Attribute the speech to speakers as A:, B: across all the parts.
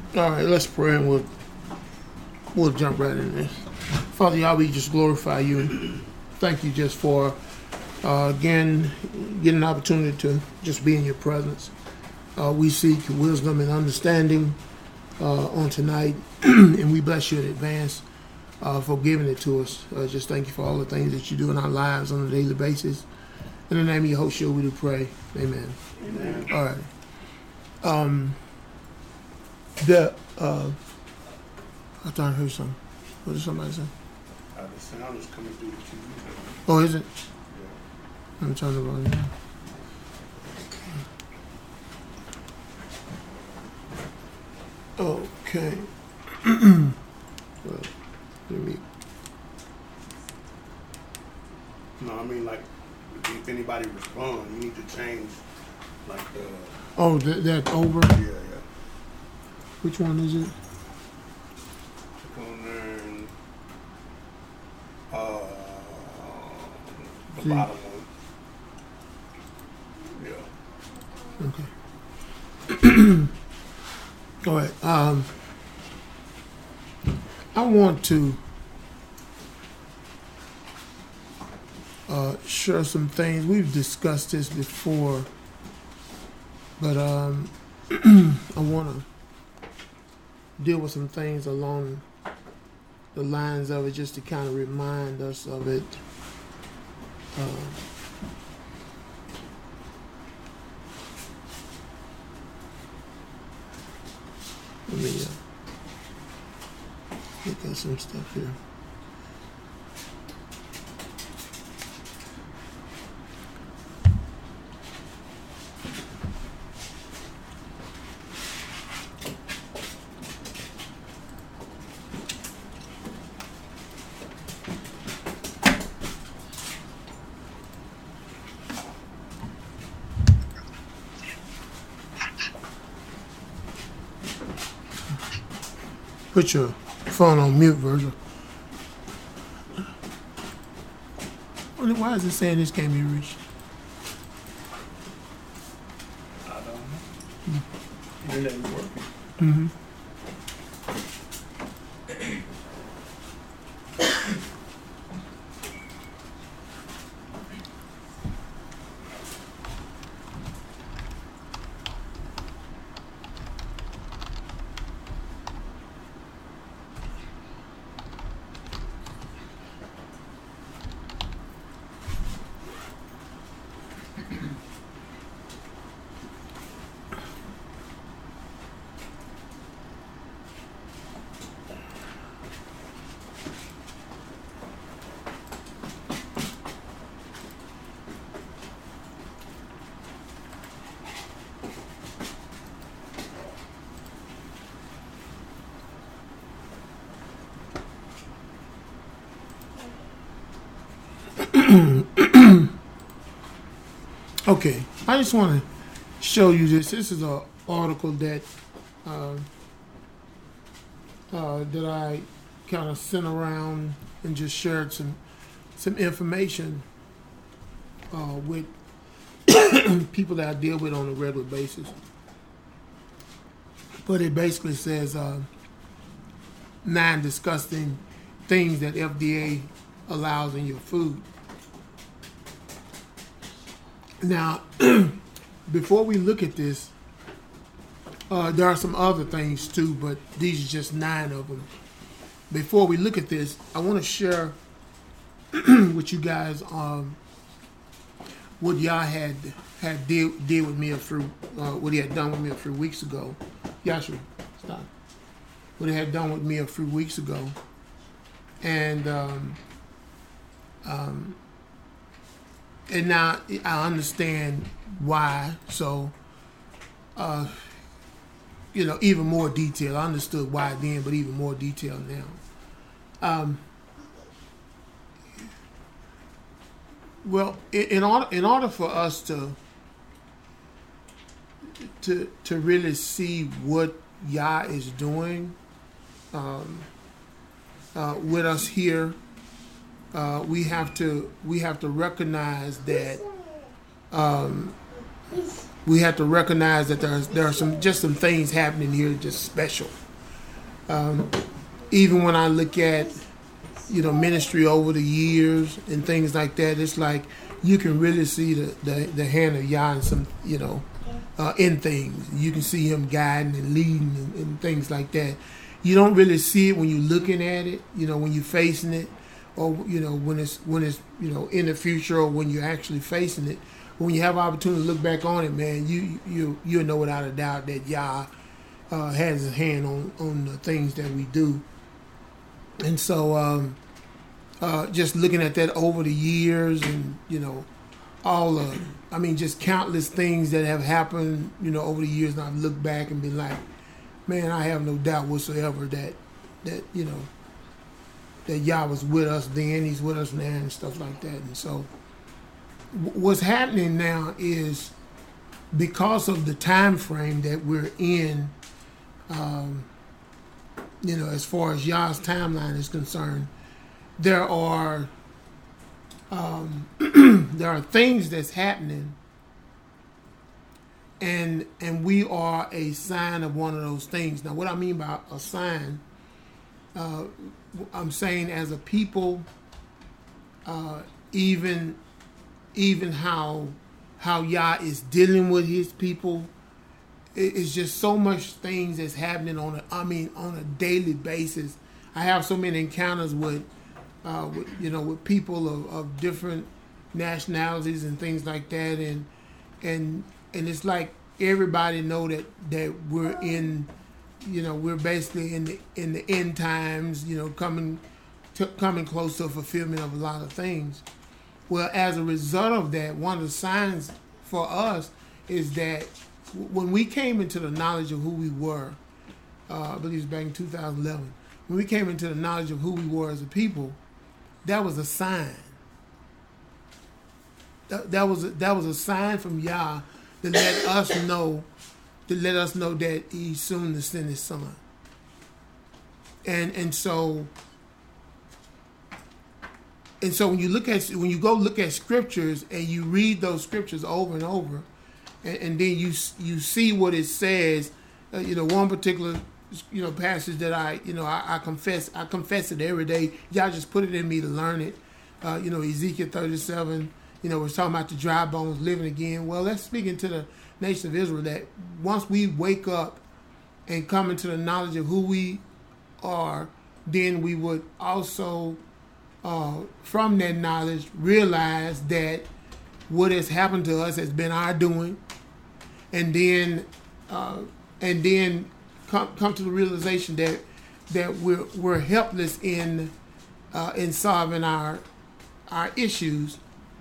A: All right, let's pray and we'll jump right in this. Father Yahweh, we just glorify you and thank you just for again getting an opportunity to just be in your presence. We seek wisdom and understanding on tonight, and we bless you in advance for giving it to us. Just thank you for all the things that you do in our lives on a daily basis. In the name of Yehoshua, we do pray. Amen.
B: Amen.
A: All right. I thought I heard something. What did somebody say?
B: The sound is coming through the TV.
A: Oh, is it?
B: Yeah.
A: I'm trying to run it. Okay. Well, let me.
B: No, I mean, like, if anybody responds, you need to change, like, the...
A: Oh, that's over?
B: Yeah.
A: Which one is it?
B: Click on there and, the
A: See.
B: bottom one. Yeah.
A: Okay. All right. I want to share some things. We've discussed this before, but I want to deal with some things along the lines of it, just to kind of remind us of it. Let me look at some stuff here. Put your phone on mute, Virgil. Why is it saying this can't be reached?
B: I don't know. Internet is working.
A: Mm-hmm. Okay, I just want to show you this. This is an article that that I kind of sent around and just shared some information with people that I deal with on a regular basis. But it basically says 9 disgusting things that FDA allows in your food. Now, before we look at this, there are some other things too, but these are just 9 of them. Before we look at this, I want to share with you guys what y'all had did with me what he had done with me a few weeks ago. Yashua, stop. What he had done with me a few weeks ago, and now I understand why. So, even more detail. I understood why then, but even more detail now. Well, in order for us to really see what Yah is doing with us here, we have to recognize that we have to recognize that there are some things happening here just special. Even when I look at ministry over the years and things like that, it's like you can really see the hand of Yah in some in things. You can see Him guiding and leading and things like that. You don't really see it when you're looking at it, when you're facing it, or when it's in the future, or when you're actually facing it. When you have opportunity to look back on it, man, you'll know without a doubt that Yah has His hand on the things that we do. And so just looking at that over the years, and just countless things that have happened over the years, and I've looked back and been like, man, I have no doubt whatsoever that Yah was with us then, He's with us now, and stuff like that. And so what's happening now is, because of the time frame that we're in, as far as Yah's timeline is concerned, there are things that's happening, and we are a sign of one of those things. Now, what I mean by a sign, I'm saying as a people, even how Yah is dealing with His people, it's just so much things that's happening on a daily basis. I have so many encounters with people of different nationalities and things like that, and it's like everybody know that we're in, we're basically in the end times, coming close to a fulfillment of a lot of things. Well, as a result of that, one of the signs for us is that when we came into the knowledge of who we were, I believe it was back in 2011, when we came into the knowledge of who we were as a people, that was a sign. That was a sign from Yah to let us know that He's soon to send His Son. And so when you go look at scriptures and you read those scriptures over and over, and then you see what it says, one particular passage that I confess it every day. Y'all just put it in me to learn it. Ezekiel 37, we're talking about the dry bones living again. Well, that's speaking to the nation of Israel, that once we wake up and come into the knowledge of who we are, then we would also, from that knowledge, realize that what has happened to us has been our doing, and then come to the realization that we're helpless in solving our issues.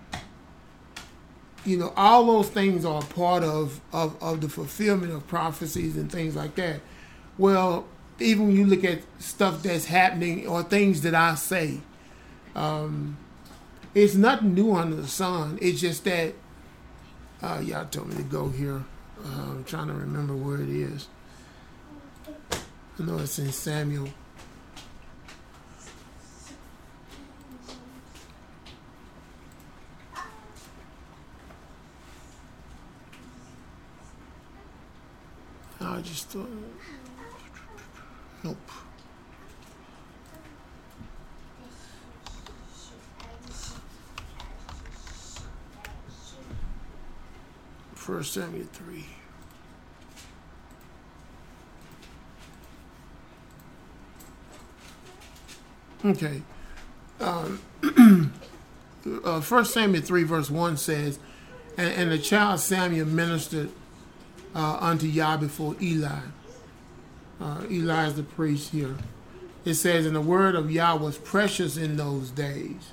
A: All those things are part of the fulfillment of prophecies and things like that. Well, even when you look at stuff that's happening or things that I say, it's nothing new under the sun. It's just that y'all told me to go here. I'm trying to remember where it is. I know it's in Samuel. I just thought, nope. First Samuel 3. Okay. 1 Samuel 3 verse 1 says, and the child Samuel ministered unto Yah before Eli. Eli is the priest here. It says, and the word of Yah was precious in those days.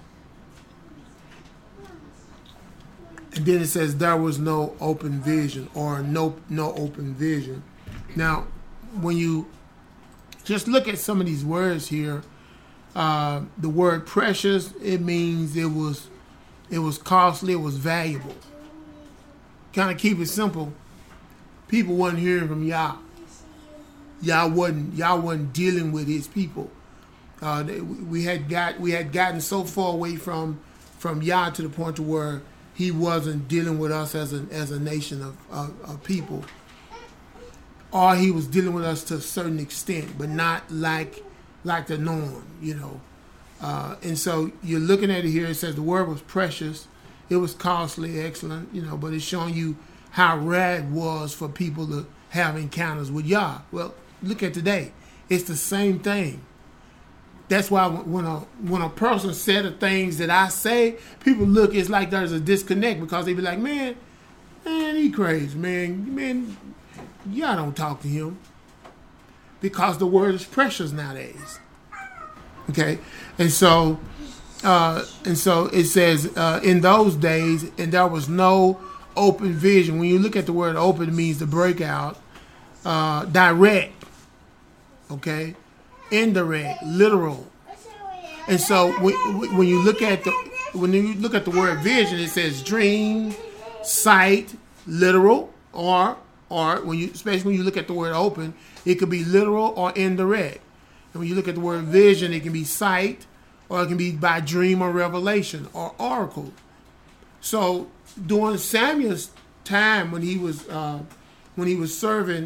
A: And then it says there was no open vision, or no open vision. Now, when you just look at some of these words here, the word precious, it means it was costly, it was valuable. Kind of keep it simple. People wasn't hearing from Yah. Yah wasn't dealing with His people. We had gotten so far away from Yah to the point to where he wasn't dealing with us as a nation of people, or he was dealing with us to a certain extent, but not like the norm, And so you're looking at it here. It says the word was precious, it was costly, excellent, But it's showing you how rare it was for people to have encounters with Yah. Well, look at today. It's the same thing. That's why when a person said the things that I say, people look. It's like there's a disconnect because they be like, man, he crazy, man, y'all don't talk to him because the word is precious nowadays. Okay, and so it says in those days, and there was no open vision. When you look at the word open, it means to break out, direct, okay, indirect, literal. And so when you look at the word vision, it says dream, sight, literal, or especially when you look at the word open, it could be literal or indirect. And when you look at the word vision, it can be sight, or it can be by dream or revelation or oracle. So during Samuel's time, when he was serving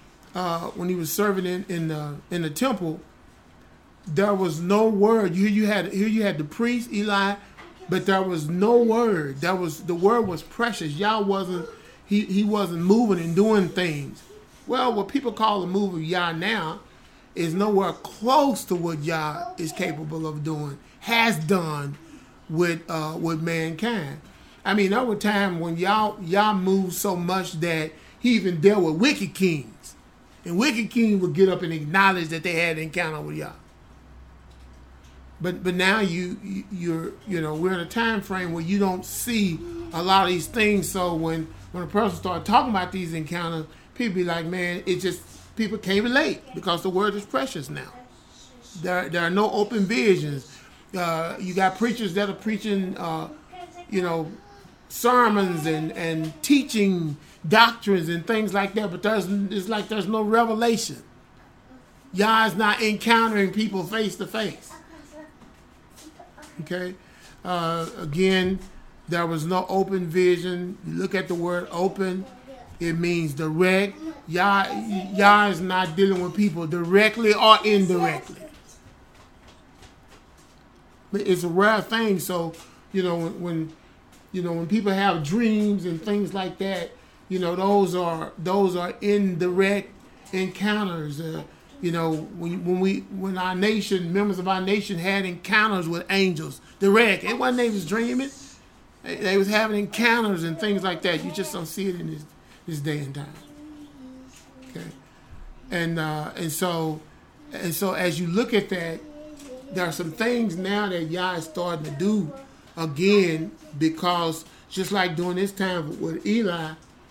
A: in the temple, there was no word. Here you had the priest Eli, but there was no word. The word was precious. Yah wasn't he wasn't moving and doing things. Well, what people call the move of Yah now is nowhere close to what Yah is capable of doing, has done with mankind. I mean, there were times when Yah moved so much that he even dealt with wicked kings, and wicked kings would get up and acknowledge that they had an encounter with Yah. But now we're in a time frame where you don't see a lot of these things. So when a person starts talking about these encounters, people be like, man, people can't relate because the word is precious now. There are no open visions. You got preachers that are preaching, sermons and teaching doctrines and things like that, but there's no revelation. Yah is not encountering people face to face. Okay. Again, there was no open vision. You look at the word open, it means direct. Yah is not dealing with people directly or indirectly. But it's a rare thing. So, when people have dreams and things like that, those are indirect encounters. When our nation, members of our nation had encounters with angels, direct. It wasn't they was dreaming. They was having encounters and things like that. You just don't see it in this day and time. Okay, and so as you look at that, there are some things now that Yah is starting to do again, because just like during this time with Eli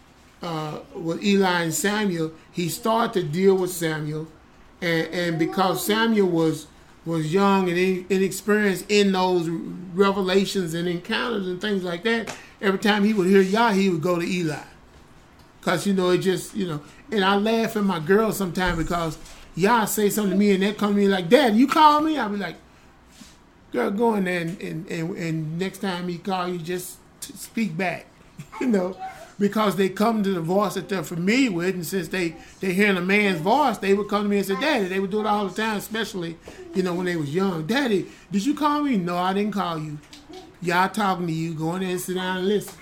A: and Samuel, he started to deal with Samuel. And because Samuel was young and inexperienced in those revelations and encounters and things like that, every time he would hear Yah, he would go to Eli. Because, it just, and I laugh at my girls sometimes because Yah say something to me and they come to me like, Dad, you call me? I'll be like, girl, go in there and next time he call you, just speak back, because they come to the voice that they're familiar with, and since they're hearing a man's voice, they would come to me and say, Daddy. They would do it all the time, especially, when they was young. Daddy, did you call me? No, I didn't call you. Y'all talking to you. Go in there and sit down and listen.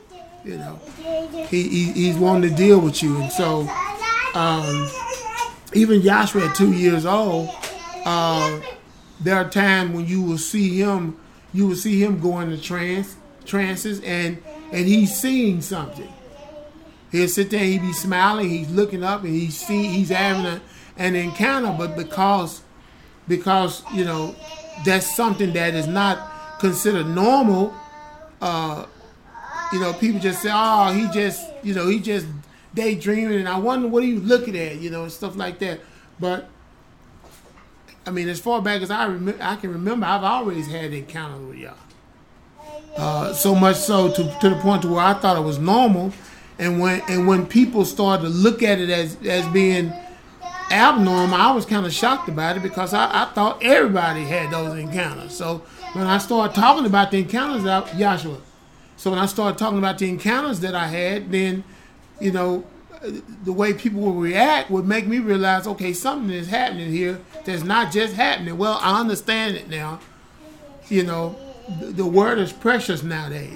A: He's wanting to deal with you. And so, even Joshua at 2 years old, there are times when you will see him go into trances and he's seeing something. He'll sit there, he be smiling, he's looking up, and he's having an encounter. But because that's something that is not considered normal, people just say, oh, he just daydreaming, and I wonder what he was looking at, and stuff like that. But I mean, as far back as I can remember, I've always had encounters with Yah. So much so to the point to where I thought it was normal, and when people started to look at it as being abnormal, I was kind of shocked about it because I thought everybody had those encounters. So when I started talking about the encounters of Joshua, So when I started talking about the encounters that I had, then, you know, the way people will react would make me realize, okay, something is happening here that's not just happening. Well, I understand it now. You know, the word is precious nowadays.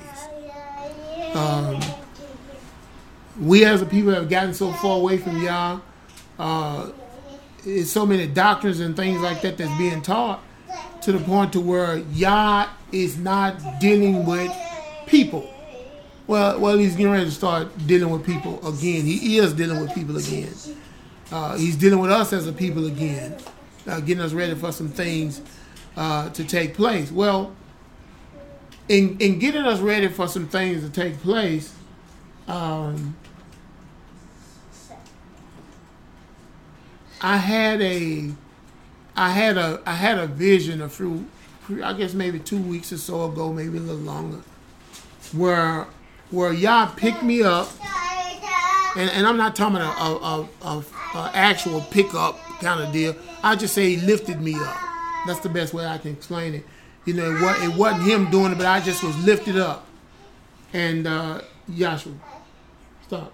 A: We as a people have gotten so far away from y'all. There's so many doctrines and things like that that's being taught to the point to where Yah is not dealing with people. Well, he's getting ready to start dealing with people again. He is dealing with people again. He's dealing with us as a people again, getting us ready for some things to take place. Well, in getting us ready for some things to take place, I had a vision a few, I guess maybe 2 weeks or so ago, maybe a little longer, where Yah picked me up, and I'm not talking about a actual pickup kind of deal. I just say he lifted me up. That's the best way I can explain it. You know, it wasn't him doing it, but I just was lifted up. And Joshua, stop.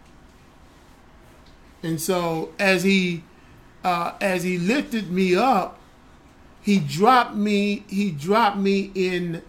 A: And so as he lifted me up, he dropped me in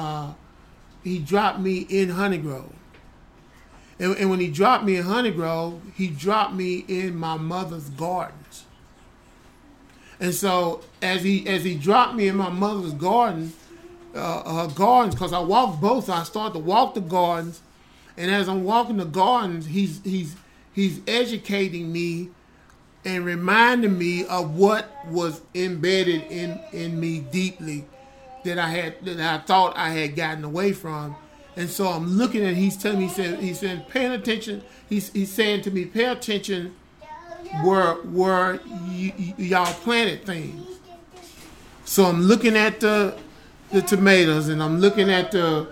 A: Honey Grove. And when he dropped me in Honey Grove, he dropped me in my mother's gardens. And so as he dropped me in my mother's garden, her gardens, because I walked both, I started to walk the gardens, and as I'm walking the gardens, he's educating me and reminding me of what was embedded in me deeply that I thought I had gotten away from. And so I'm looking at, he's telling me, he's saying, paying attention. He's saying to me, pay attention where y'all planted things. So I'm looking at the tomatoes, and I'm looking at the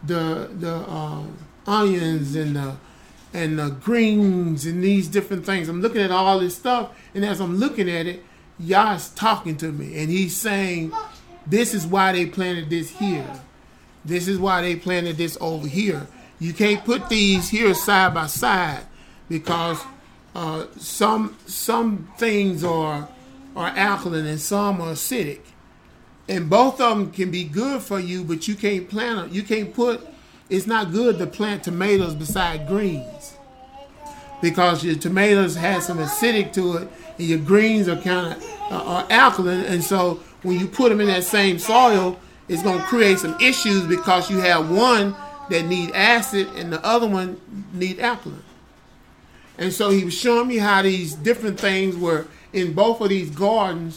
A: onions and the greens and these different things. I'm looking at all this stuff, and as I'm looking at it, Yah's talking to me, and he's saying, this is why they planted this here. This is why they planted this over here. You can't put these here side by side, because some things are alkaline and some are acidic, and both of them can be good for you, but you can't plant them. You can't put. It's not good to plant tomatoes beside greens, because your tomatoes have some acidic to it, and your greens are kind of are alkaline, and so when you put them in that same soil, it's going to create some issues, because you have one that need acid and the other one need alkaline. And so he was showing me how these different things were in both of these gardens,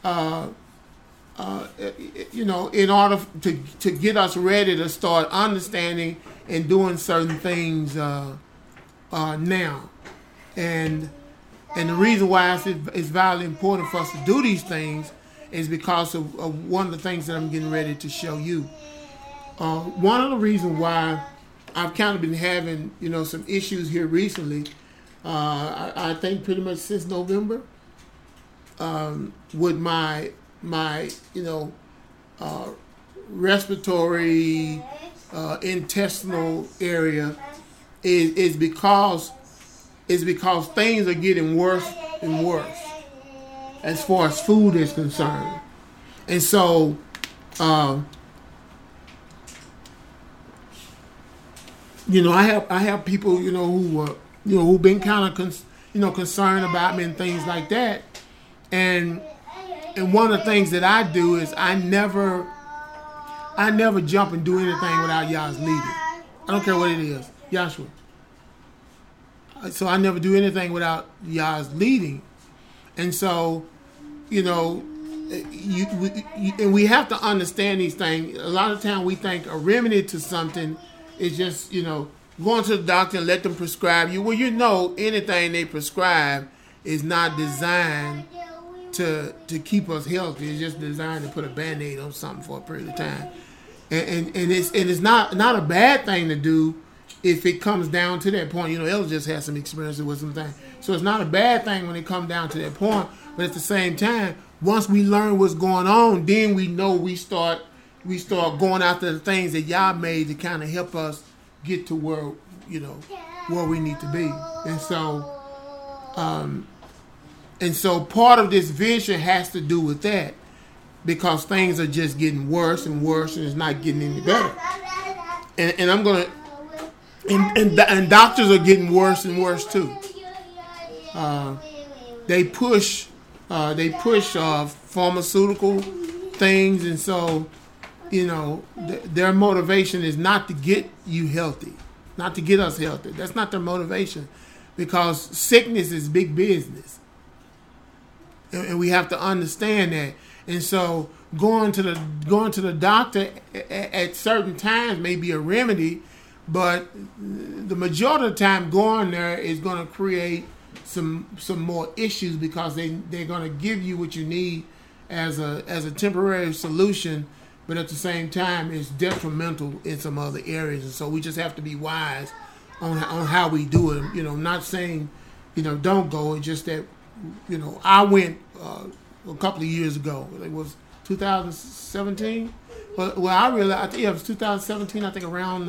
A: you know, in order to get us ready to start understanding and doing certain things now. And the reason why it's vitally important for us to do these things is because of one of the things that I'm getting ready to show you. One of the reasons why I've kind of been having, you know, some issues here recently, I think pretty much since November, with my you know, respiratory, intestinal area, is because things are getting worse and worse as far as food is concerned. And so you know, I have people, you know, who've been kind of concerned about me and things like that. And one of the things that I do is I never jump and do anything without Yah's leading. I don't care what it is, Joshua. So I never do anything without Yah's leading. And so, you know, and we have to understand these things. A lot of time we think a remedy to something is just, you know, going to the doctor and let them prescribe you. Well, you know, anything they prescribe is not designed to keep us healthy. It's just designed to put a Band-Aid on something for a period of time. And it's not a bad thing to do if it comes down to that point. You know, Ella just had some experiences with some things. So it's not a bad thing when it comes down to that point. But at the same time, once we learn what's going on, then we know we start going after the things that Yah made to kind of help us get to where, where we need to be. And so part of this vision has to do with that, because things are just getting worse and worse, and it's not getting any better. And I'm gonna, and doctors are getting worse and worse too. They push pharmaceutical things, and so their motivation is not to get you healthy, not to get us healthy. That's not their motivation, because sickness is big business. And we have to understand that. And so going to the doctor at certain times may be a remedy, but the majority of the time going there is going to create some more issues, because they're going to give you what you need as a temporary solution, but at the same time it's detrimental in some other areas. And so we just have to be wise on how we do it. Not saying don't go. It's just that I went a couple of years ago. It was 2017. Well, I think it was 2017. I think around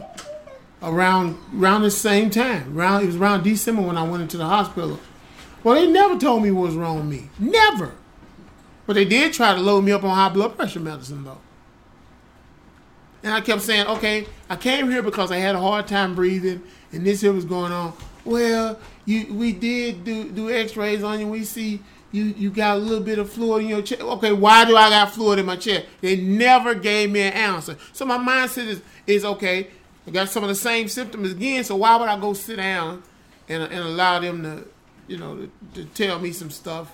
A: the same time. It was around December when I went into the hospital. Well, they never told me what was wrong with me. Never. But they did try to load me up on high blood pressure medicine, though. And I kept saying, okay, I came here because I had a hard time breathing, and this here was going on. Well, we did do x-rays on you. We see you got a little bit of fluid in your chest. Okay, why do I got fluid in my chest? They never gave me an answer. So my mindset is okay, I got some of the same symptoms again, so why would I go sit down and allow them to, to tell me some stuff,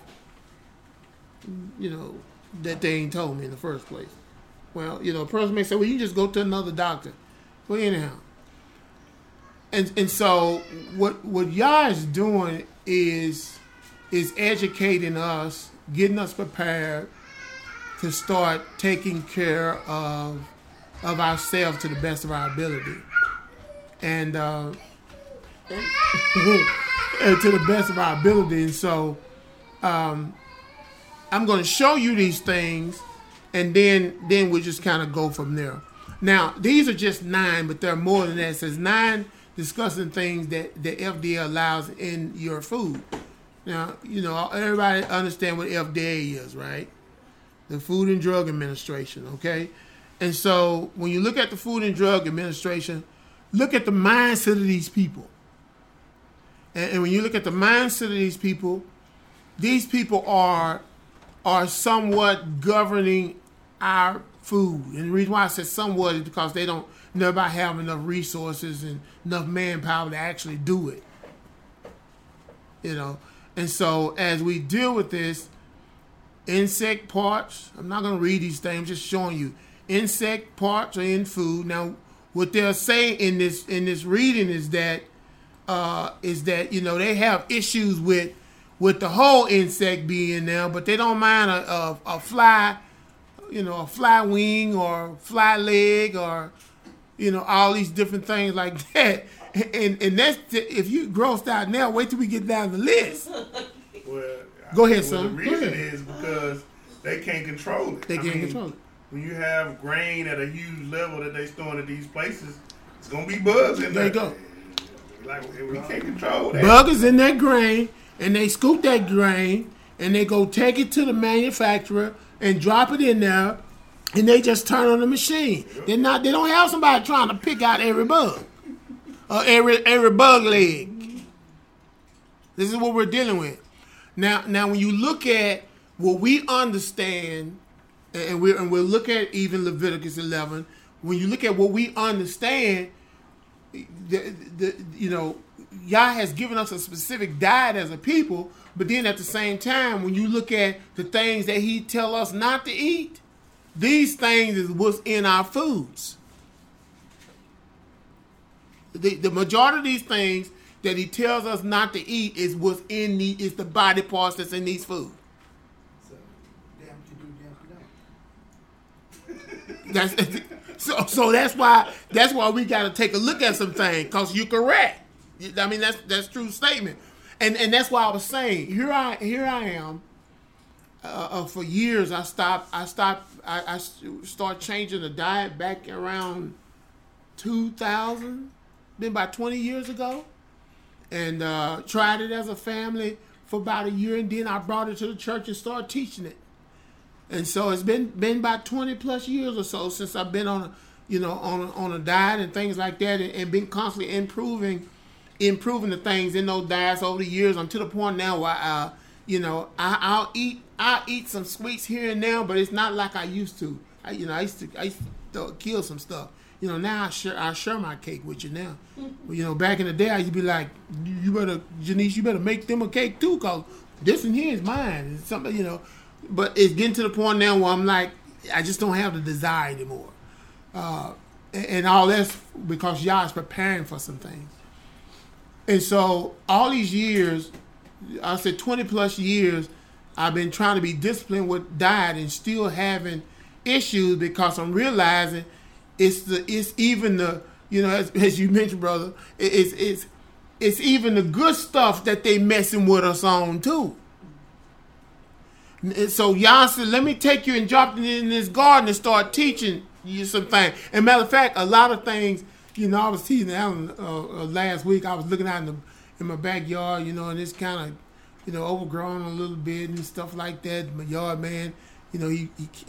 A: that they ain't told me in the first place. Well, a person may say, well, you just go to another doctor. Well, anyhow. And so what Yah is doing is educating us, getting us prepared to start taking care of ourselves to the best of our ability. And and to the best of our ability. And so I'm going to show you these things, and then we'll just kind of go from there. Now, these are just 9, but there are more than that. It says 9 discussing things that the FDA allows in your food. Now, everybody understand what FDA is, right? The Food and Drug Administration, okay? And so when you look at the Food and Drug Administration, look at the mindset of these people. And when you look at the mindset of these people are somewhat governing our food. And the reason why I said somewhat is because they don't never have enough resources and enough manpower to actually do it. And so as we deal with this, insect parts, I'm not going to read these things, I'm just showing you. Insect parts are in food. Now, what they'll say in this reading is that they have issues with the whole insect being there, but they don't mind a fly, a fly wing or fly leg or all these different things like that. And that's if you grossed out now, wait till we get down the list.
B: Well,
A: go ahead, son.
B: The reason is because they can't control it.
A: They can't control it.
B: When you have grain at a huge level that they storing at these places, it's gonna be bugs in there.
A: There you go.
B: Like we can't control that.
A: Bugs in that grain, and they scoop that grain, and they go take it to the manufacturer and drop it in there, and they just turn on the machine. They don't have somebody trying to pick out every bug. Every bug leg. This is what we're dealing with. Now, when you look at what we understand, and we'll look at even Leviticus 11. When you look at what we understand, Yah has given us a specific diet as a people. But then at the same time, when you look at the things that He tell us not to eat, these things is what's in our foods. The majority of these things that He tells us not to eat is what's in is the body parts that's in these foods. So that's why we got to take a look at some things, because you're correct. I mean, that's true statement, and that's why I was saying here I am. For years I started changing the diet back around 2000, been about 20 years ago, and tried it as a family for about a year, and then I brought it to the church and started teaching it. And so it's been about 20 plus years or so since I've been on a diet and things like that, and been constantly improving the things in those diets over the years. I'm to the point now where I'll eat some sweets here and there, but it's not like I used to. I used to kill some stuff. Now I share my cake with you now. But, back in the day, I used to be like, Janice, you better make them a cake too, cause this in here is mine. It's something, But it's getting to the point now where I'm like, I just don't have the desire anymore. And all that's because y'all is preparing for some things. And so all these years, I said 20 plus years, I've been trying to be disciplined with diet and still having issues because I'm realizing it's even the, as you mentioned, brother, it's even the good stuff that they messing with us on too. And so y'all said, let me take you and drop you in this garden and start teaching you some things. And matter of fact, a lot of things, I was teasing Alan last week. I was looking out in my backyard, and it's kind of, overgrown a little bit and stuff like that. My yard man, he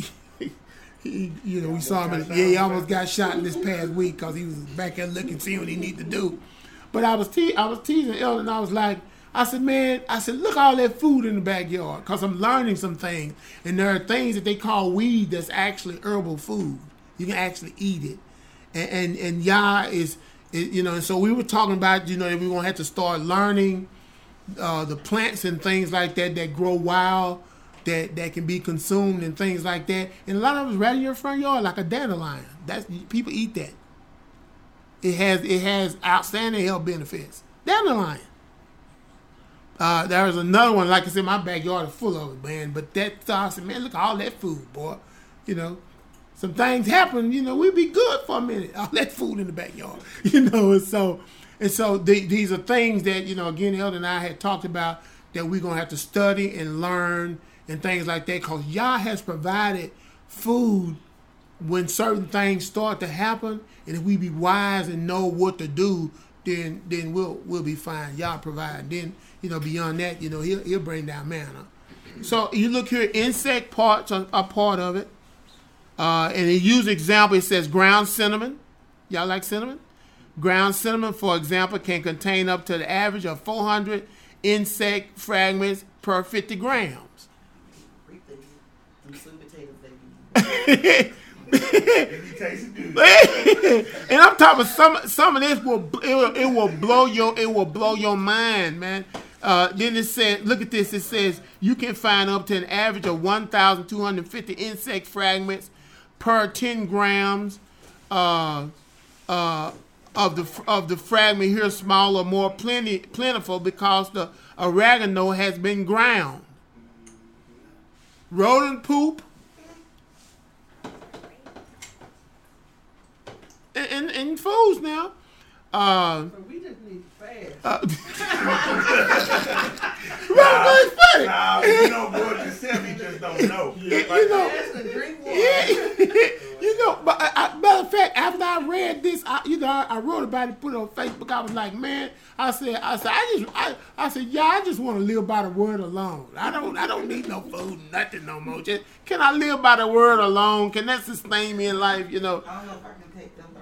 A: we saw him. He almost got shot this past week because he was back there looking, seeing what he need to do. But I was teasing Elder, and I was like, I said, look all that food in the backyard, because I'm learning some things. And there are things that they call weed that's actually herbal food. You can actually eat it. And Yah is, and so we were talking about, that we're going to have to start learning the plants and things like that grow wild, that can be consumed and things like that. And a lot of them is right in your front yard, like a dandelion. People eat that. It has outstanding health benefits. Dandelion. There was another one, like I said, my backyard is full of it, man. But I said, man, look at all that food, boy. Some things happen, we'd be good for a minute. All that food in the backyard, and so these are things that, again, Elder and I had talked about that we're going to have to study and learn and things like that, because Yah has provided food when certain things start to happen, and if we be wise and know what to do, then we'll be fine. Yah provide. Then, beyond that, he'll bring down manna. So you look here, insect parts are part of it. And he used example, it says ground cinnamon. Y'all like cinnamon? Ground cinnamon, for example, can contain up to the average of 400 insect fragments per 50 grams. And I'm talking some of this will blow your mind, man. Then it said, look at this. It says you can find up to an average of 1,250 insect fragments per 10 grams of the fragment here, smaller, more plentiful because the oregano has been ground. Rodent poop and foods now.
C: We just need fast.
A: It's funny.
B: Boy, yourself, you just don't know.
C: Fast and drink water.
A: But matter of fact, after I read this, I wrote about it, put it on Facebook. I was like, man, I said, yeah, I just want to live by the word alone. I don't need no food, nothing no more. Just can I live by the word alone? Can that sustain me in life?
C: I don't know if I can take them.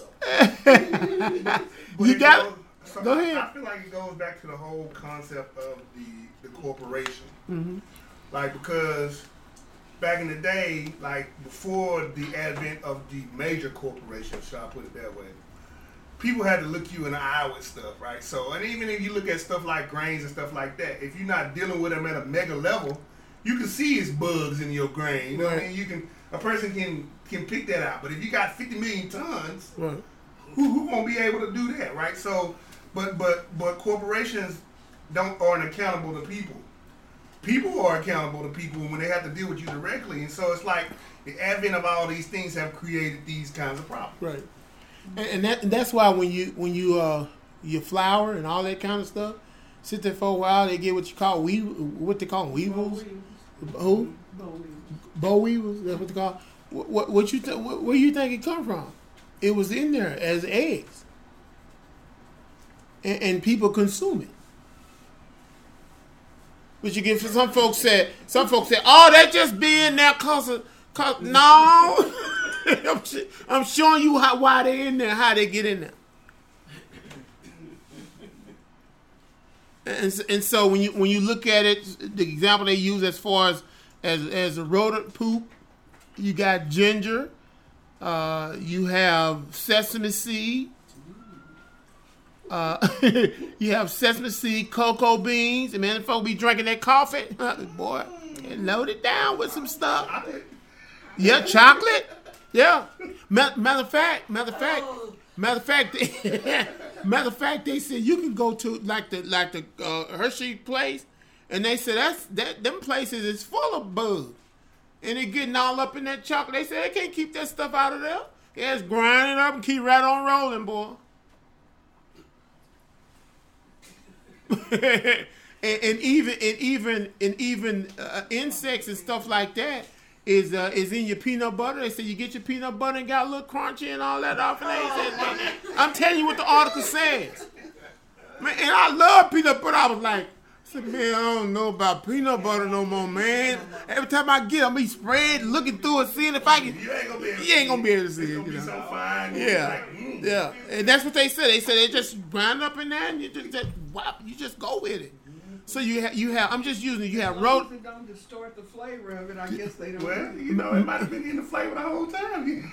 A: You got it. Go ahead.
B: I feel like it goes back to the whole concept of the corporation. Mm-hmm. Like, because back in the day, like before the advent of the major corporations, shall I put it that way, people had to look you in the eye with stuff, right? So, and even if you look at stuff like grains and stuff like that, if you're not dealing with them at a mega level, you can see it's bugs in your grain. You know what I mean? A person can pick that out. But if you got 50 million tons, right, who won't be able to do that, right? So, but corporations aren't accountable to people. People are accountable to people when they have to deal with you directly, and so it's like the advent of all these things have created these kinds of problems.
A: Right, and that's why when you flour and all that kind of stuff, sit there for a while, they get what they call weevils. Who? Boll weevils. That's what they call. What you where you think it come from? It was in there as eggs, and people consume it. But you get some folks say, oh, that just be in there cause no. I'm showing you why they're in there, how they get in there. And so when you look at it, the example they use as far as a rodent poop, you got ginger, you have sesame seed, you have sesame seed, cocoa beans, and man, folks be drinking that coffee, boy, and load it down with some stuff. Yeah, chocolate. Yeah. Matter of fact, they said you can go to like the Hershey place, and they said them places is full of bugs, and it getting all up in that chocolate. They said they can't keep that stuff out of there. They just grind it up and keep right on rolling, boy. and even insects and stuff like that is in your peanut butter. They say you get your peanut butter and got a little crunchy and all that off. And I'm telling you what the article says. Man, and I love peanut butter. I was like, man, I don't know about peanut butter no more, man. Every time I get it, I'm be spread, looking through it, seeing if I can. You ain't gonna be able to see it.
B: It's gonna be so fine.
A: Yeah, yeah. And that's what they said. They said they just grind up in there and you just go with it. So you have. I'm just using it. You have road.
C: If it don't distort the flavor of it, I guess they don't.
B: Well, you know, it might have been in the flavor the whole time.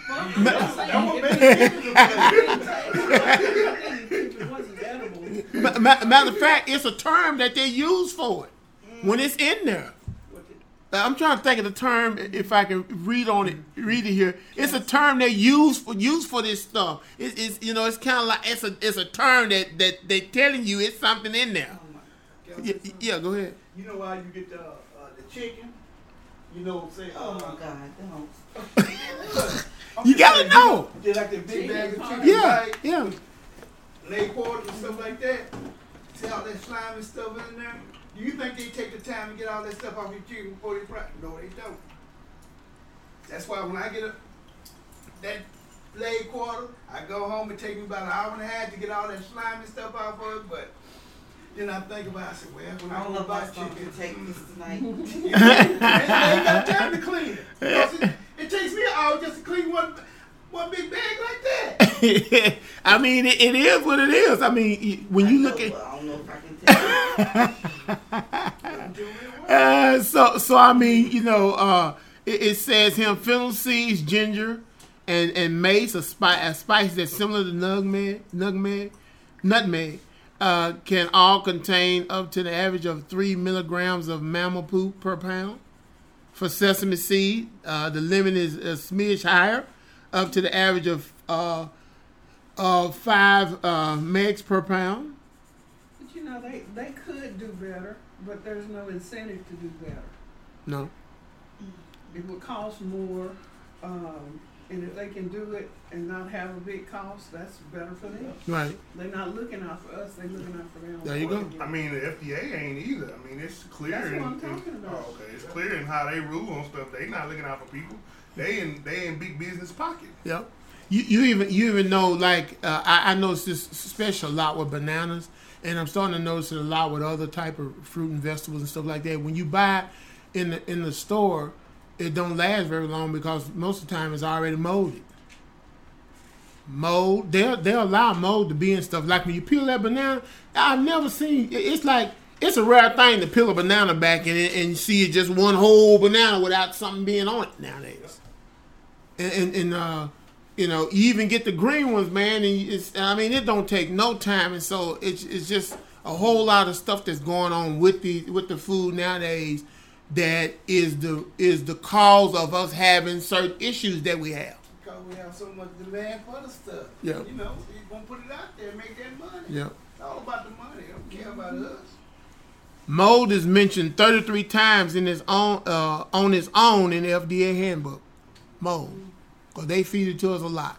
A: Matter of fact, it's a term that they use for it when it's in there. I'm trying to think of the term if I can read it here. It's a term they use for this stuff. It's it's kind of like it's a term that they telling you it's something in there. Yeah, go ahead.
D: You know why you get the chicken? You know, say,
C: Oh my God, don't.
A: You gotta know.
D: They like the big bag of chicken,
A: Yeah,
D: right?
A: yeah.
D: Leg quarters and stuff like that. See all that slime and stuff in there? Do you think they take the time to get all that stuff off your chicken before they fry? No, they don't. That's why when I get that leg quarter, I go home and take me about an hour and a half to get all that slime and stuff off of it, but then I think about it, I said, well, when
C: I
D: I
C: don't
D: go
C: know if
D: buy
C: I'm supposed
D: chicken,
C: to take this tonight.
D: I ain't got time to clean it. Because it takes me an hour just to clean one big bag like that.
A: I mean, it is what it is. I mean, when you look at.
C: I don't know if I can take it.
A: So I mean, it says here fennel seeds, ginger, and mace, a spice that's similar to nutmeg, can all contain up to the average of 3 milligrams of mammal poop per pound. For sesame seed, the limit is a smidge higher, up to the average of 5 megs per pound.
C: But they could do better, but there's no incentive to do better.
A: No.
C: It would cost more, and if they can do it and not have a big cost, that's better for them.
A: Right.
C: They're not looking out for us; they're looking out for them.
A: There you go.
B: I mean, the FDA ain't either. I mean, it's clear.
C: That's what I'm talking about.
B: Oh, okay. It's clear in how they rule on stuff. They not looking out for people. They in big business pocket.
A: Yep. You even know, like, I notice this special a lot with bananas, and I'm starting to notice it a lot with other type of fruit and vegetables and stuff like that. When you buy it in the store, it don't last very long because most of the time it's already molded. Mold, they'll allow mold to be in stuff. Like when you peel that banana, I've never seen. It's like it's a rare thing to peel a banana back and see it just one whole banana without something being on it nowadays. And you even get the green ones, man. And it don't take no time, and so it's just a whole lot of stuff that's going on with the food nowadays that is the cause of us having certain issues that we have.
D: Because we have so much demand for the stuff.
A: Yeah.
D: You know, you're going to put it out there and make that money.
A: Yeah.
D: It's all about the money. They don't care about us.
A: Mold is mentioned 33 times in on its own in the FDA handbook. Mold. Because they feed it to us a lot.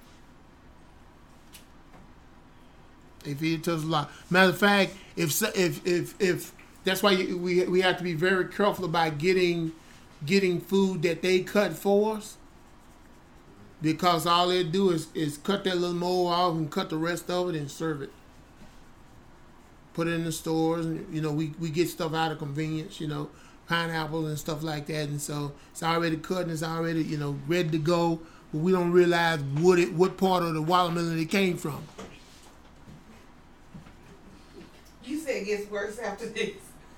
A: Matter of fact, if that's why we have to be very careful about getting food that they cut for us. because all they do is cut that little mold off and cut the rest of it and serve it. Put it in the stores, and we get stuff out of convenience, pineapples and stuff like that, and so it's already cut and it's already ready to go, but we don't realize what part of the watermelon it came from.
E: You said it gets worse after this.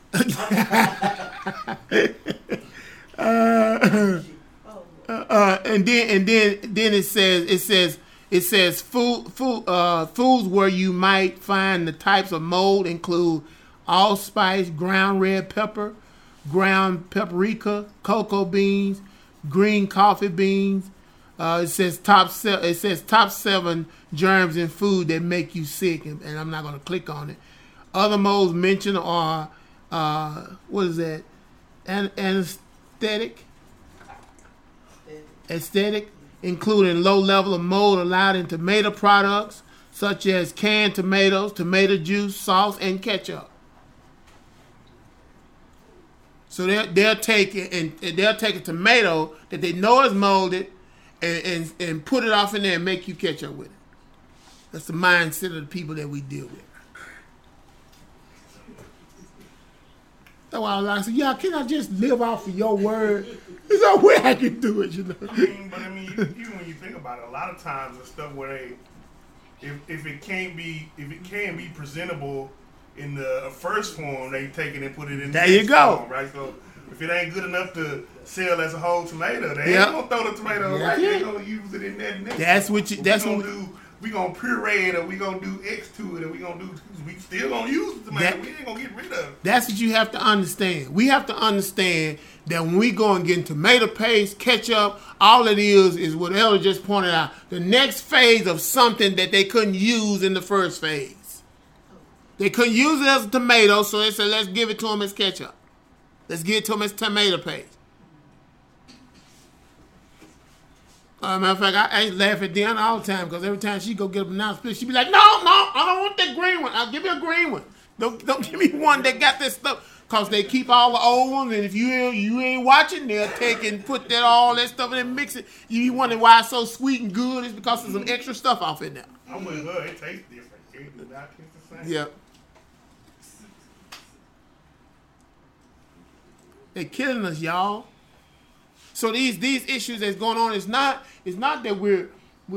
A: And then it says foods where you might find the types of mold include allspice, ground red pepper, ground paprika, cocoa beans, green coffee beans. It says top 7 germs in food that make you sick, and I'm not going to click on it. Other molds mentioned are what is that? Aesthetic, including low level of mold allowed in tomato products such as canned tomatoes, tomato juice, sauce, and ketchup. So they'll take a tomato that they know is molded and put it off in there and make you ketchup with it. That's the mindset of the people that we deal with. That's why I was like, y'all, can I just live off of your word? There's no way I can do it,
B: But even when you think about it, a lot of times the stuff where if it can be presentable in the first form, they take it and put it in
A: there
B: the
A: you go
B: form, right? So if it ain't good enough to sell as a whole tomato, they ain't gonna throw the tomato right. They're gonna use it in that next. We gonna puree it, or we gonna do X to it, or we still gonna use the tomato. We ain't gonna get rid of it.
A: That's what you have to understand. We have to understand that when we go and get tomato paste, ketchup, all it is what Ella just pointed out, the next phase of something that they couldn't use in the first phase. They couldn't use it as a tomato, so they said, let's give it to them as ketchup. Let's give it to them as tomato paste. Matter of fact, I laugh at Deanna all the time because every time she go get a banana split, she be like, no, I don't want that green one. I'll give me a green one. Don't give me one that got this stuff. Because they keep all the old ones, and if you ain't watching, they'll take and put all that stuff in and mix it. You be wondering why it's so sweet and good. It's because there's some extra stuff off in there.
B: I'm with her. It tastes different. It does not taste the same.
A: Yeah. They're killing us, y'all. So these issues that's going on is not that we're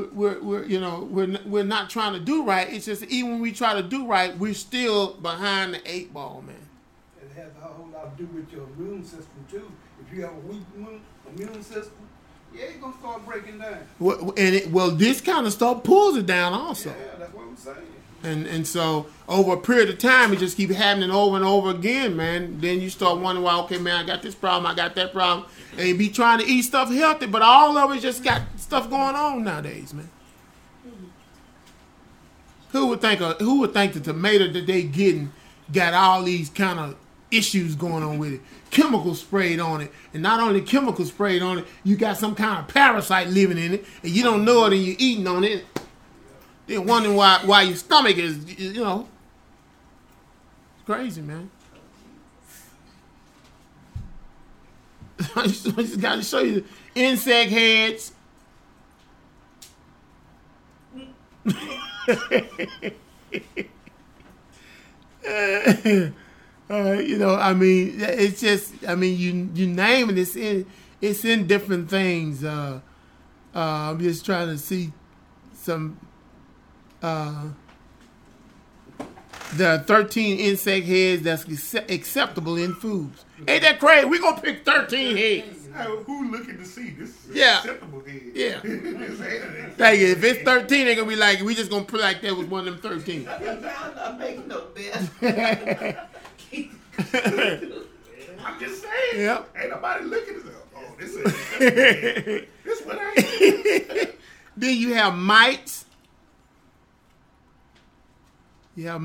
A: not trying to do right. It's just even when we try to do right, we're still behind the 8 ball, man.
D: It has a whole lot to do with your immune system too. If you have a weak immune system, you're gonna start breaking down.
A: This kind of stuff pulls it down also.
D: Yeah, that's what I'm saying.
A: And so over a period of time, it just keeps happening over and over again, man. Then you start wondering, well, okay, man, I got this problem, I got that problem, and you be trying to eat stuff healthy, but all of it just got stuff going on nowadays, man. Who would think the tomato that they getting got all these kind of issues going on with it? Chemicals sprayed on it, and not only chemicals sprayed on it, you got some kind of parasite living in it, and you don't know it, and you're eating on it. They're wondering why your stomach is, it's crazy, man. I just got to show you the insect heads. It's just, you name it, it's in different things. I'm just trying to see some. There are 13 insect heads that's acceptable in foods. Ain't that crazy? We gonna pick 13 heads.
B: Who looking to see this?
A: Acceptable head. Yeah. Thank you. If it's 13, they're gonna be like, we just gonna put like that with one of them 13.
E: Y'all not making no bet.
B: I'm just saying.
A: Yep.
B: Ain't nobody looking at this. Oh, this is this what I ain't.
A: Then you have mites. They're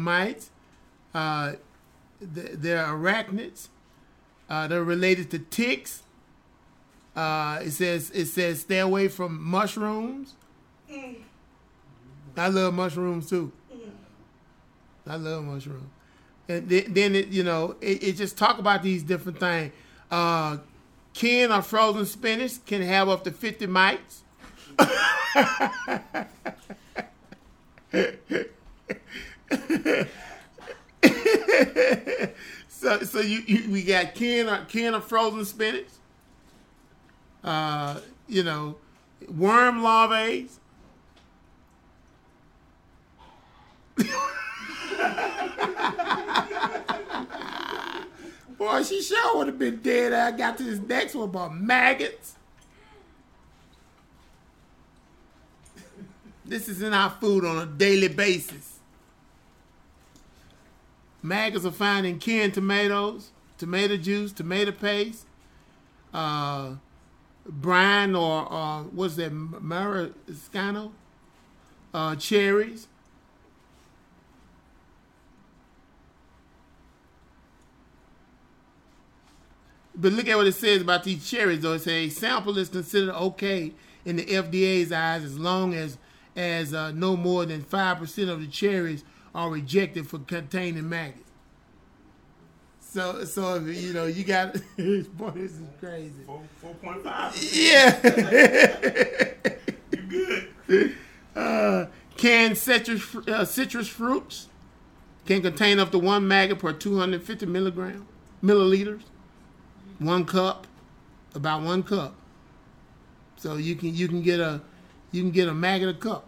A: arachnids. They're related to ticks. It says stay away from mushrooms. I love mushrooms too. I love mushrooms. And then it just talk about these different things. Canned or frozen spinach can have up to 50 mites. So we got can of frozen spinach. Worm larvae. Boy, she sure would have been dead. I got to this next one about maggots. This is in our food on a daily basis. Maggots are found in canned tomatoes, tomato juice, tomato paste, brine or what's that, Marascano? Cherries. But look at what it says about these cherries, though. It says a sample is considered okay in the FDA's eyes as long as no more than 5% of the cherries are rejected for containing maggots. So if, you got boy, this is crazy.
B: 4.5.
A: Yeah.
B: You good?
A: Canned citrus fruits can contain up to 1 maggot per 250 milliliters. 1 cup, about 1 cup. So you can get a maggot a cup.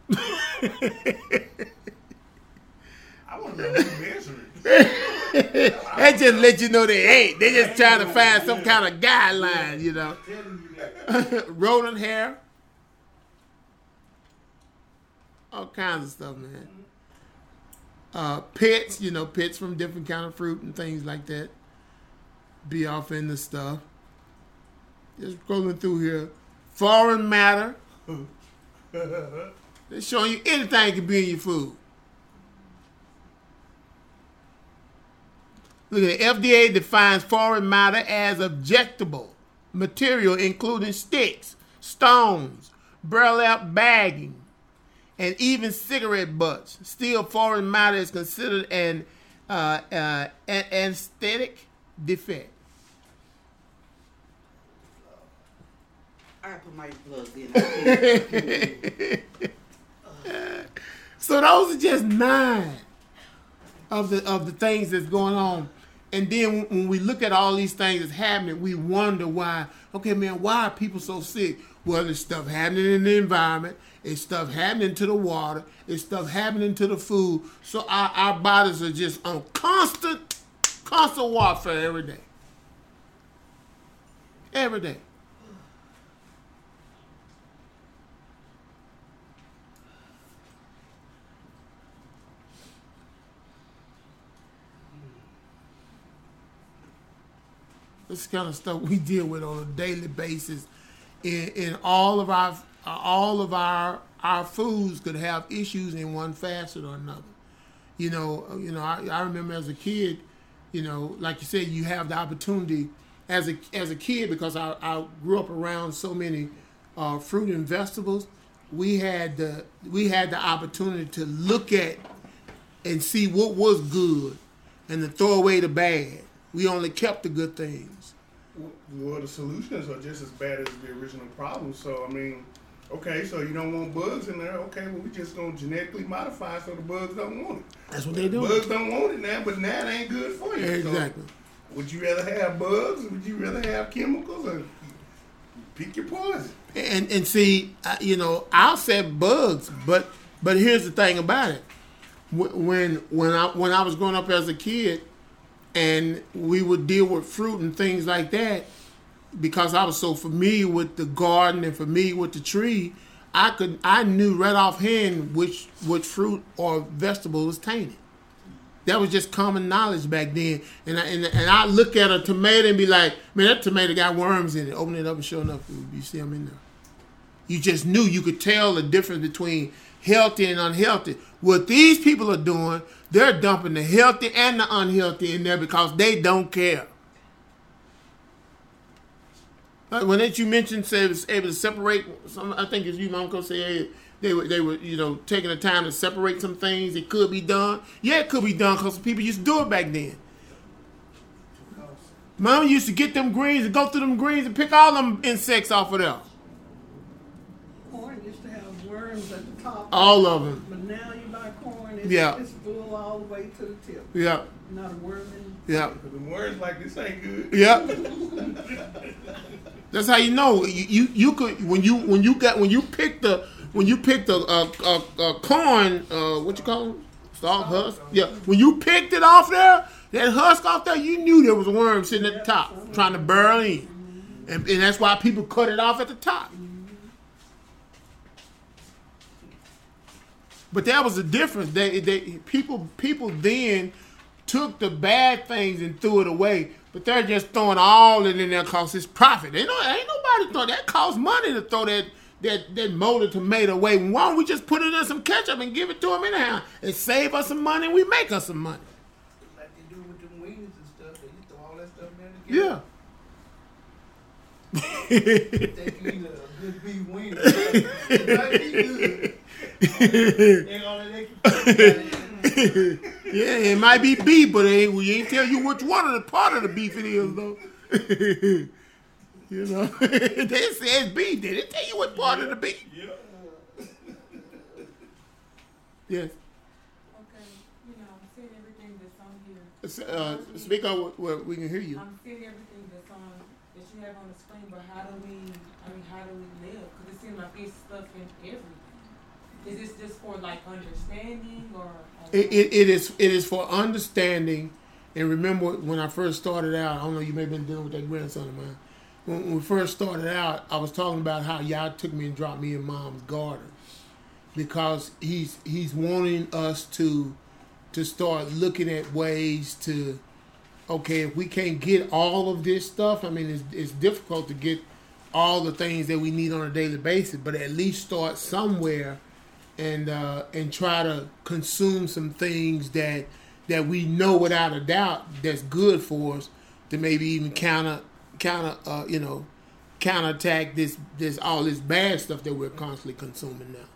B: I want to know who measuring.
A: That just let you know they ain't. They just trying to find some kind of guideline, Rodent hair. All kinds of stuff, man. Pits, pits from different kind of fruit and things like that. Be off in the stuff. Just scrolling through here. Foreign matter. They're showing you anything can be in your food. Look at it. FDA defines foreign matter as objectable material including sticks, stones, burlap bagging, and even cigarette butts. Still, foreign matter is considered an aesthetic defect.
E: I put my gloves in.
A: So those are just 9 of the things that's going on. And then when we look at all these things that's happening, we wonder why. Okay, man, why are people so sick? Well, there's stuff happening in the environment. It's stuff happening to the water. It's stuff happening to the food. So our bodies are just on constant warfare every day. Every day. This kind of stuff we deal with on a daily basis. In all of our foods could have issues in one facet or another. I remember as a kid, like you said, you have the opportunity as a kid, because I grew up around so many fruit and vegetables. We had the opportunity to look at and see what was good and to throw away the bad. We only kept the good things.
B: Well, the solutions are just as bad as the original problem. So, okay, so you don't want bugs in there. Okay, well, we just going to genetically modify so the bugs don't want it.
A: That's what they do.
B: Bugs don't want it now, but now it ain't good for you.
A: Exactly.
B: So, would you rather have bugs or would you rather have chemicals? Or pick your poison.
A: And see, I'll say bugs, but here's the thing about it. When I was growing up as a kid, and we would deal with fruit and things like that, because I was so familiar with the garden and familiar with the tree, I knew right offhand which fruit or vegetable was tainted. That was just common knowledge back then. And I look at a tomato and be like, man, that tomato got worms in it. Open it up and sure enough, you see them in there. You just knew. You could tell the difference between healthy and unhealthy. What these people are doing, they're dumping the healthy and the unhealthy in there because they don't care. Like when you mentioned, say, it was able to separate some, I think it's you, Mom, say they were taking the time to separate some things. It could be done. Yeah, it could be done because people used to do it back then. Mom used to get them greens and go through them greens and pick all them insects off of there.
C: Or worms at the top.
A: All of them.
C: But now you buy corn, it's,
A: Yeah.
C: it's full all the way to the tip.
A: Yeah.
C: Not a worm in.
A: Yeah.
B: The words like this ain't good.
A: Yeah. That's how you know you could when you picked the corn what you call them? Stalk husk. Yeah. When you picked it off there, that husk off there, you knew there was a worm sitting at the top trying to burrow in, and that's why people cut it off at the top. But that was the difference. People then took the bad things and threw it away. But they're just throwing all it in there because it's profit. Ain't nobody throw that. Costs money to throw that molded tomato away. Why don't we just put it in some ketchup and give it to them anyhow? It save us some money and we make us some money.
D: Like they do with them wings and stuff. They just throw all that stuff in there together.
A: Yeah.
D: Think you eat a good beef wing. It might be good. Ain't all that extra.
A: Yeah, it might be beef, but we ain't tell you which one of the part of the beef it is, though. You know, they said it's beef. They didn't tell you what part of the beef.
B: Yeah.
A: Yes.
F: Okay, you know, I'm seeing everything that's on here.
A: Speak up where we can hear you.
F: I'm seeing everything that you have on the screen, but how do we live? Because it seems like it's stuff in everything. Is this just for like understanding or?
A: It is for understanding, and remember when I first started out. I don't know, you may have been dealing with that grandson of mine. When we first started out, I was talking about how y'all took me and dropped me in Mom's garden because he's wanting us to start looking at ways to, okay, if we can't get all of this stuff, I mean, it's difficult to get all the things that we need on a daily basis, but at least start somewhere and try to consume some things that we know without a doubt that's good for us to maybe even counterattack this all this bad stuff that we're constantly consuming now.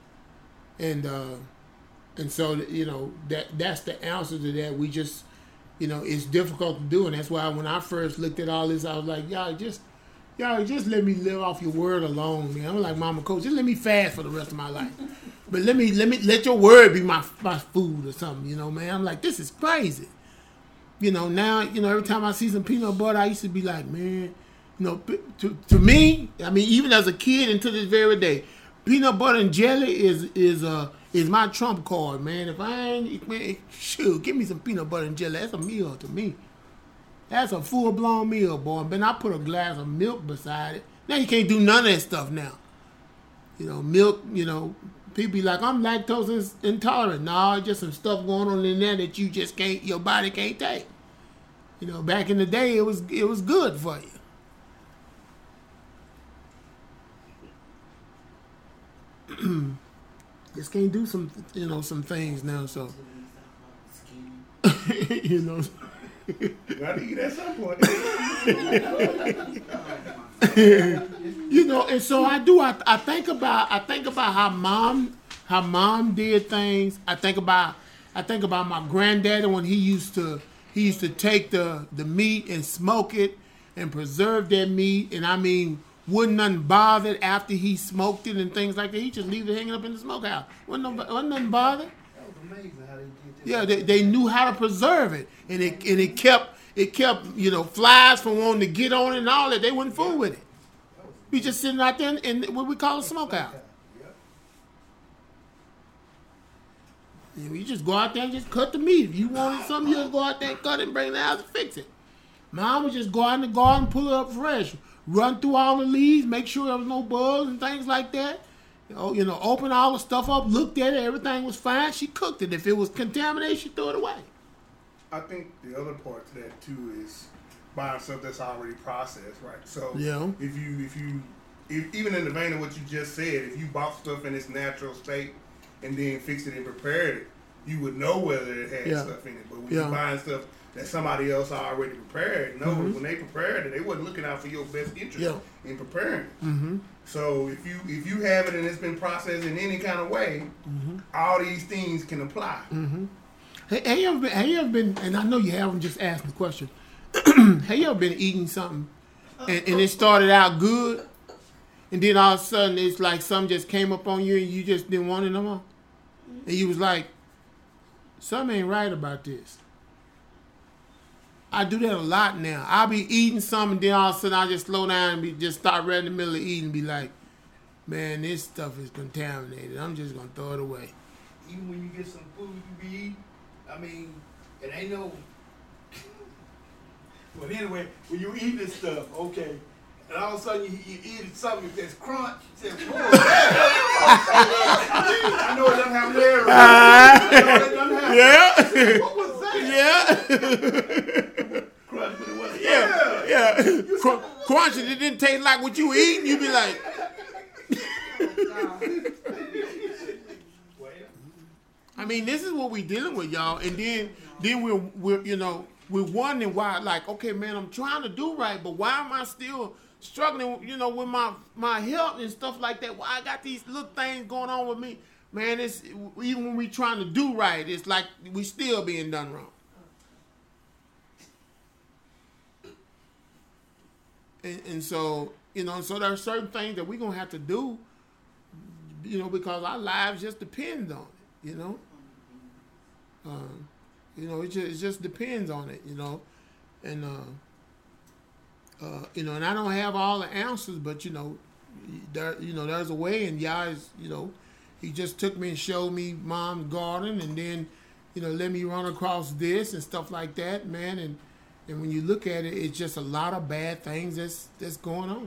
A: And so that's the answer to that. We just it's difficult to do, and that's why when I first looked at all this, I was like, y'all just let me live off your word alone, man. I'm like Mama Coach, just let me fast for the rest of my life. But let your word be my food or something, man. I'm like, this is crazy. Now, every time I see some peanut butter, I used to be like, man, to me, I mean, even as a kid and to this very day, peanut butter and jelly is my trump card, man. If I ain't, man, shoot, give me some peanut butter and jelly. That's a meal to me. That's a full-blown meal, boy. Then I put a glass of milk beside it. Now you can't do none of that stuff now. Milk, people be like, I'm lactose intolerant. No, just some stuff going on in there that you just can't, your body can't take. Back in the day, it was good for you. Just can't do some things now, so.
B: Gotta eat at some point.
A: And so I do. I think about how mom did things. I think about my granddaddy when he used to take the meat and smoke it and preserve that meat, and I mean, wouldn't nothing bother it after he smoked it and things like that. He just leave it hanging up in the smokehouse. Wasn't nothing bothered.
D: That was amazing how they did that.
A: Yeah, they knew how to preserve it, and it kept flies from wanting to get on it and all that. They wouldn't fool with it. We just sitting out there in what we call a smokehouse. You just go out there and just cut the meat. If you wanted something, you just go out there and cut it and bring it in the house and fix it. Mom would just go out in the garden, pull it up fresh, run through all the leaves, make sure there was no bugs and things like that. Open all the stuff up, looked at it, everything was fine. She cooked it. If it was contaminated, she threw it away.
B: I think the other part to that too is buying stuff that's already processed, right? So
A: Yeah.
B: if even in the vein of what you just said, if you bought stuff in its natural state and then fixed it and prepared it, you would know whether it had stuff in it. But when you're buying stuff that somebody else already prepared, when they prepared it, they wasn't looking out for your best interest in preparing it.
A: Mm-hmm.
B: So if you have it and it's been processed in any kind of way, all these things can apply.
A: Mm-hmm. Have you ever been, and I know you haven't, just asked the question, have you ever been eating something and it started out good, and then all of a sudden it's like something just came up on you and you just didn't want it no more. And you was like, something ain't right about this. I do that a lot now. I'll be eating something, then all of a sudden I just slow down and just start right in the middle of eating and be like, man, this stuff is contaminated. I'm just going to throw it away.
D: Even when you get some food you be eating, I mean, it ain't no. But anyway, when you eat this stuff, okay, and all of a sudden you eat something that's crunch, you say, whoa, I know it doesn't have there. I know it doesn't have.
A: Yeah.
D: Said, what was that?
A: Yeah.
D: Crunch, but it wasn't.
A: Yeah. Crunch, it didn't taste like what you eating. You be like, I mean, this is what we dealing with, y'all. And then we're you know, we're wondering why, like, okay, man, I'm trying to do right, but why am I still struggling, you know, with my health and stuff like that? Why I got these little things going on with me? Man, it's even when we trying to do right, it's like we still being done wrong. And so, you know, so there are certain things that we're going to have to do, you know, because our lives just depend on it, you know. You know, it just depends on it, you know. And, you know, and I don't have all the answers, but, you know, there's a way, and y'all is, you know, he just took me and showed me Mom's garden, and then, you know, let me run across this and stuff like that, man. And when you look at it, it's just a lot of bad things that's going on.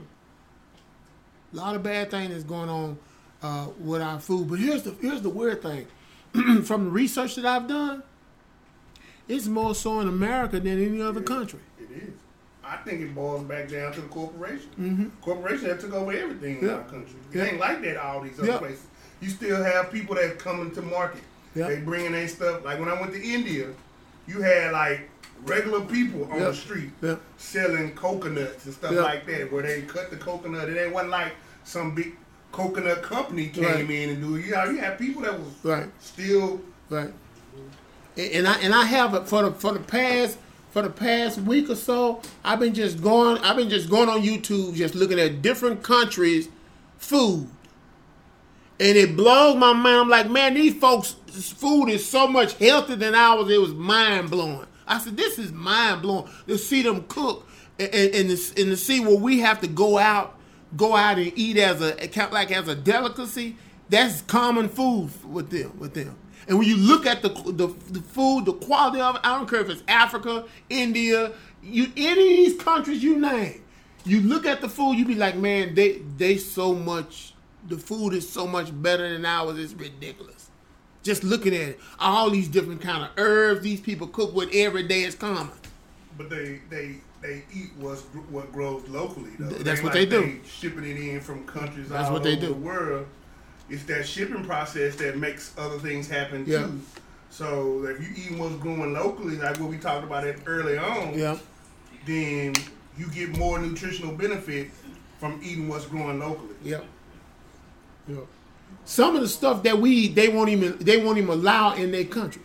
A: A lot of bad things that's going on with our food. But here's the weird thing. From the research that I've done, it's more so in America than any other country.
B: It is. I think it boils back down to the corporation.
A: Mm-hmm.
B: Corporation that took over everything in our country. It ain't like that all these other
A: Yep.
B: places. You still have people that coming to market.
A: Yep.
B: They bringing their stuff. Like when I went to India, you had like regular people on
A: Yep.
B: the street
A: Yep.
B: selling coconuts and stuff
A: Yep.
B: like that, where they cut the coconut. It wasn't like some big coconut company came in and do it. You know, you had people that was
A: Right.
B: still
A: Right. And I have it for the past week or so. I've been just going on YouTube, just looking at different countries' food, and it blows my mind. I'm like, man, these folks' food is so much healthier than ours. It was mind blowing. I said, this is mind blowing to see them cook and to see where we have to go out and eat as a delicacy. That's common food with them. And when you look at the food, the quality of it, I don't care if it's Africa, India, any of these countries you name, you look at the food, you be like, man, they so much, the food is so much better than ours. It's ridiculous. Just looking at it, all these different kind of herbs these people cook with every day is common.
B: But they eat what grows locally though.
A: That's what
B: like
A: they do.
B: Shipping it in from countries
A: That's
B: all
A: what they
B: over
A: do.
B: the world. It's that shipping process that makes other things happen
A: Yeah.
B: too. So if you eat what's growing locally, like what we talked about it early on,
A: Yeah.
B: then you get more nutritional benefit from eating what's growing locally.
A: Yep. Yep. Some of the stuff that we eat, they won't even allow in their country.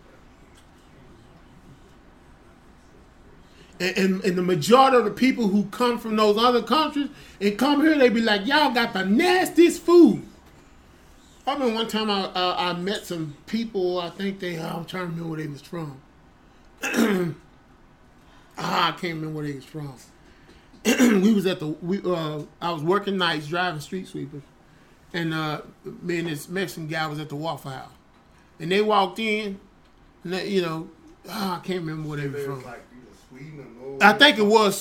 A: And the majority of the people who come from those other countries and come here, they be like, y'all got the nastiest food. I remember one time I met some people, I think I'm trying to remember where they was from. I can't remember where they was from. I was working nights driving street sweepers. And me and this Mexican guy was at the Waffle House. And they walked in, and they, you know, I can't remember where they were
B: It
A: from.
B: was like either Sweden or Norway.
A: I think it was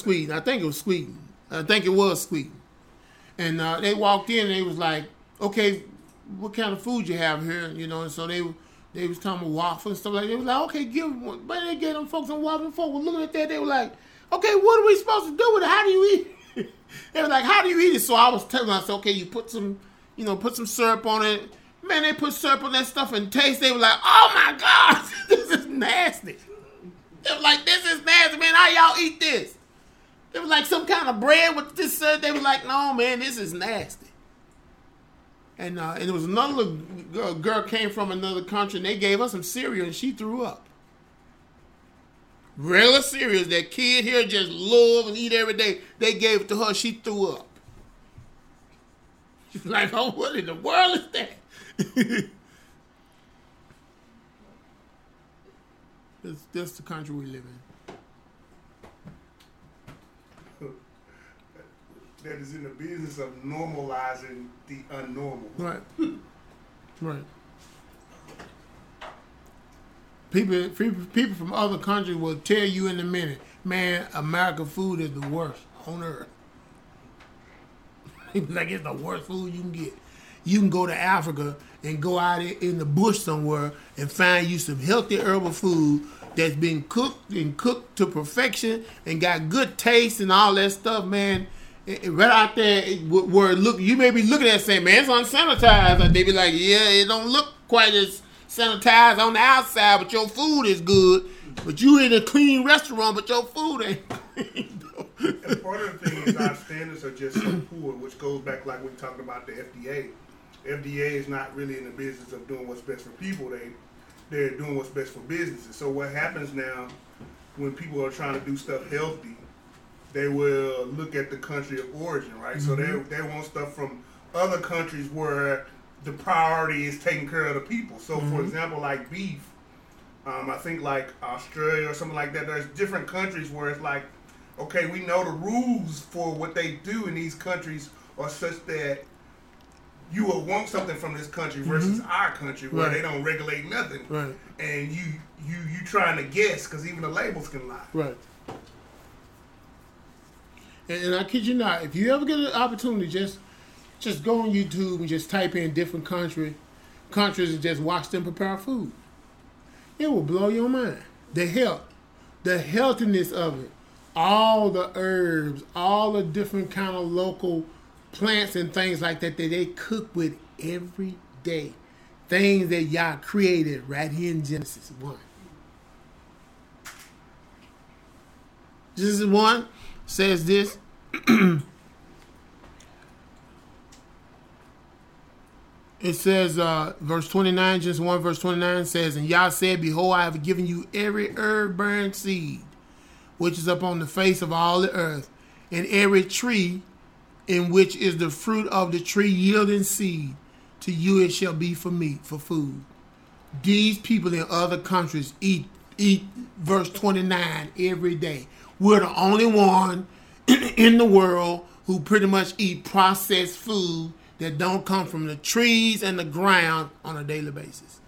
A: Sweden. And they walked in and they was like, okay, what kind of food you have here? You know, and so they was talking about waffles and stuff like that. They was like, okay, give them one. But they gave them folks some waffles. Folks were looking at that. They were like, okay, what are we supposed to do with it? How do you eat it? They were like, how do you eat it? So I was telling them, I said, okay, you put some syrup on it. Man, they put syrup on that stuff and taste. They were like, oh my God, this is nasty. They were like, this is nasty, man. How y'all eat this? It was like some kind of bread with this. They were like, no, man, this is nasty. And there was another girl came from another country, and they gave her some cereal, and she threw up. Regular cereals that kid here just love and eat every day. They gave it to her, she threw up. Like, oh, what in the world is that? That's the country we live in.
B: That is in the business of normalizing the unnormal.
A: Right. Right. People from other countries will tell you in a minute, man, American food is the worst on earth. Like, it's the worst food you can get. You can go to Africa and go out in the bush somewhere and find you some healthy herbal food that's been cooked to perfection and got good taste and all that stuff, man. Right out there, where you may be looking at it saying, man, it's unsanitized. And they be like, yeah, it don't look quite as sanitized on the outside, but your food is good. But you in a clean restaurant, but your food ain't clean.
B: And part of the thing is our standards are just so poor, which goes back like when we talking about the FDA. FDA is not really in the business of doing what's best for people. They're doing what's best for businesses. So what happens now when people are trying to do stuff healthy, they will look at the country of origin, right? Mm-hmm. So they want stuff from other countries where the priority is taking care of the people. So for example, like beef, I think like Australia or something like that, there's different countries where it's like, okay, we know the rules for what they do in these countries are such that you will want something from this country versus our country where they don't regulate nothing.
A: Right.
B: And you trying to guess because even the labels can lie.
A: Right. And I kid you not, if you ever get an opportunity, just go on YouTube and just type in different countries and just watch them prepare food. It will blow your mind. The healthiness of it, all the herbs, all the different kind of local plants and things like that they cook with every day. Things that Yah created right here in Genesis 1. Genesis 1 says this. It says, verse 29, Genesis 1, verse 29 says, and Yah said, behold, I have given you every herb-bearing seed, which is upon the face of all the earth, and every tree in which is the fruit of the tree yielding seed. To you it shall be for meat, for food. These people in other countries eat verse 29 every day. We're the only one in the world who pretty much eat processed food that don't come from the trees and the ground on a daily basis.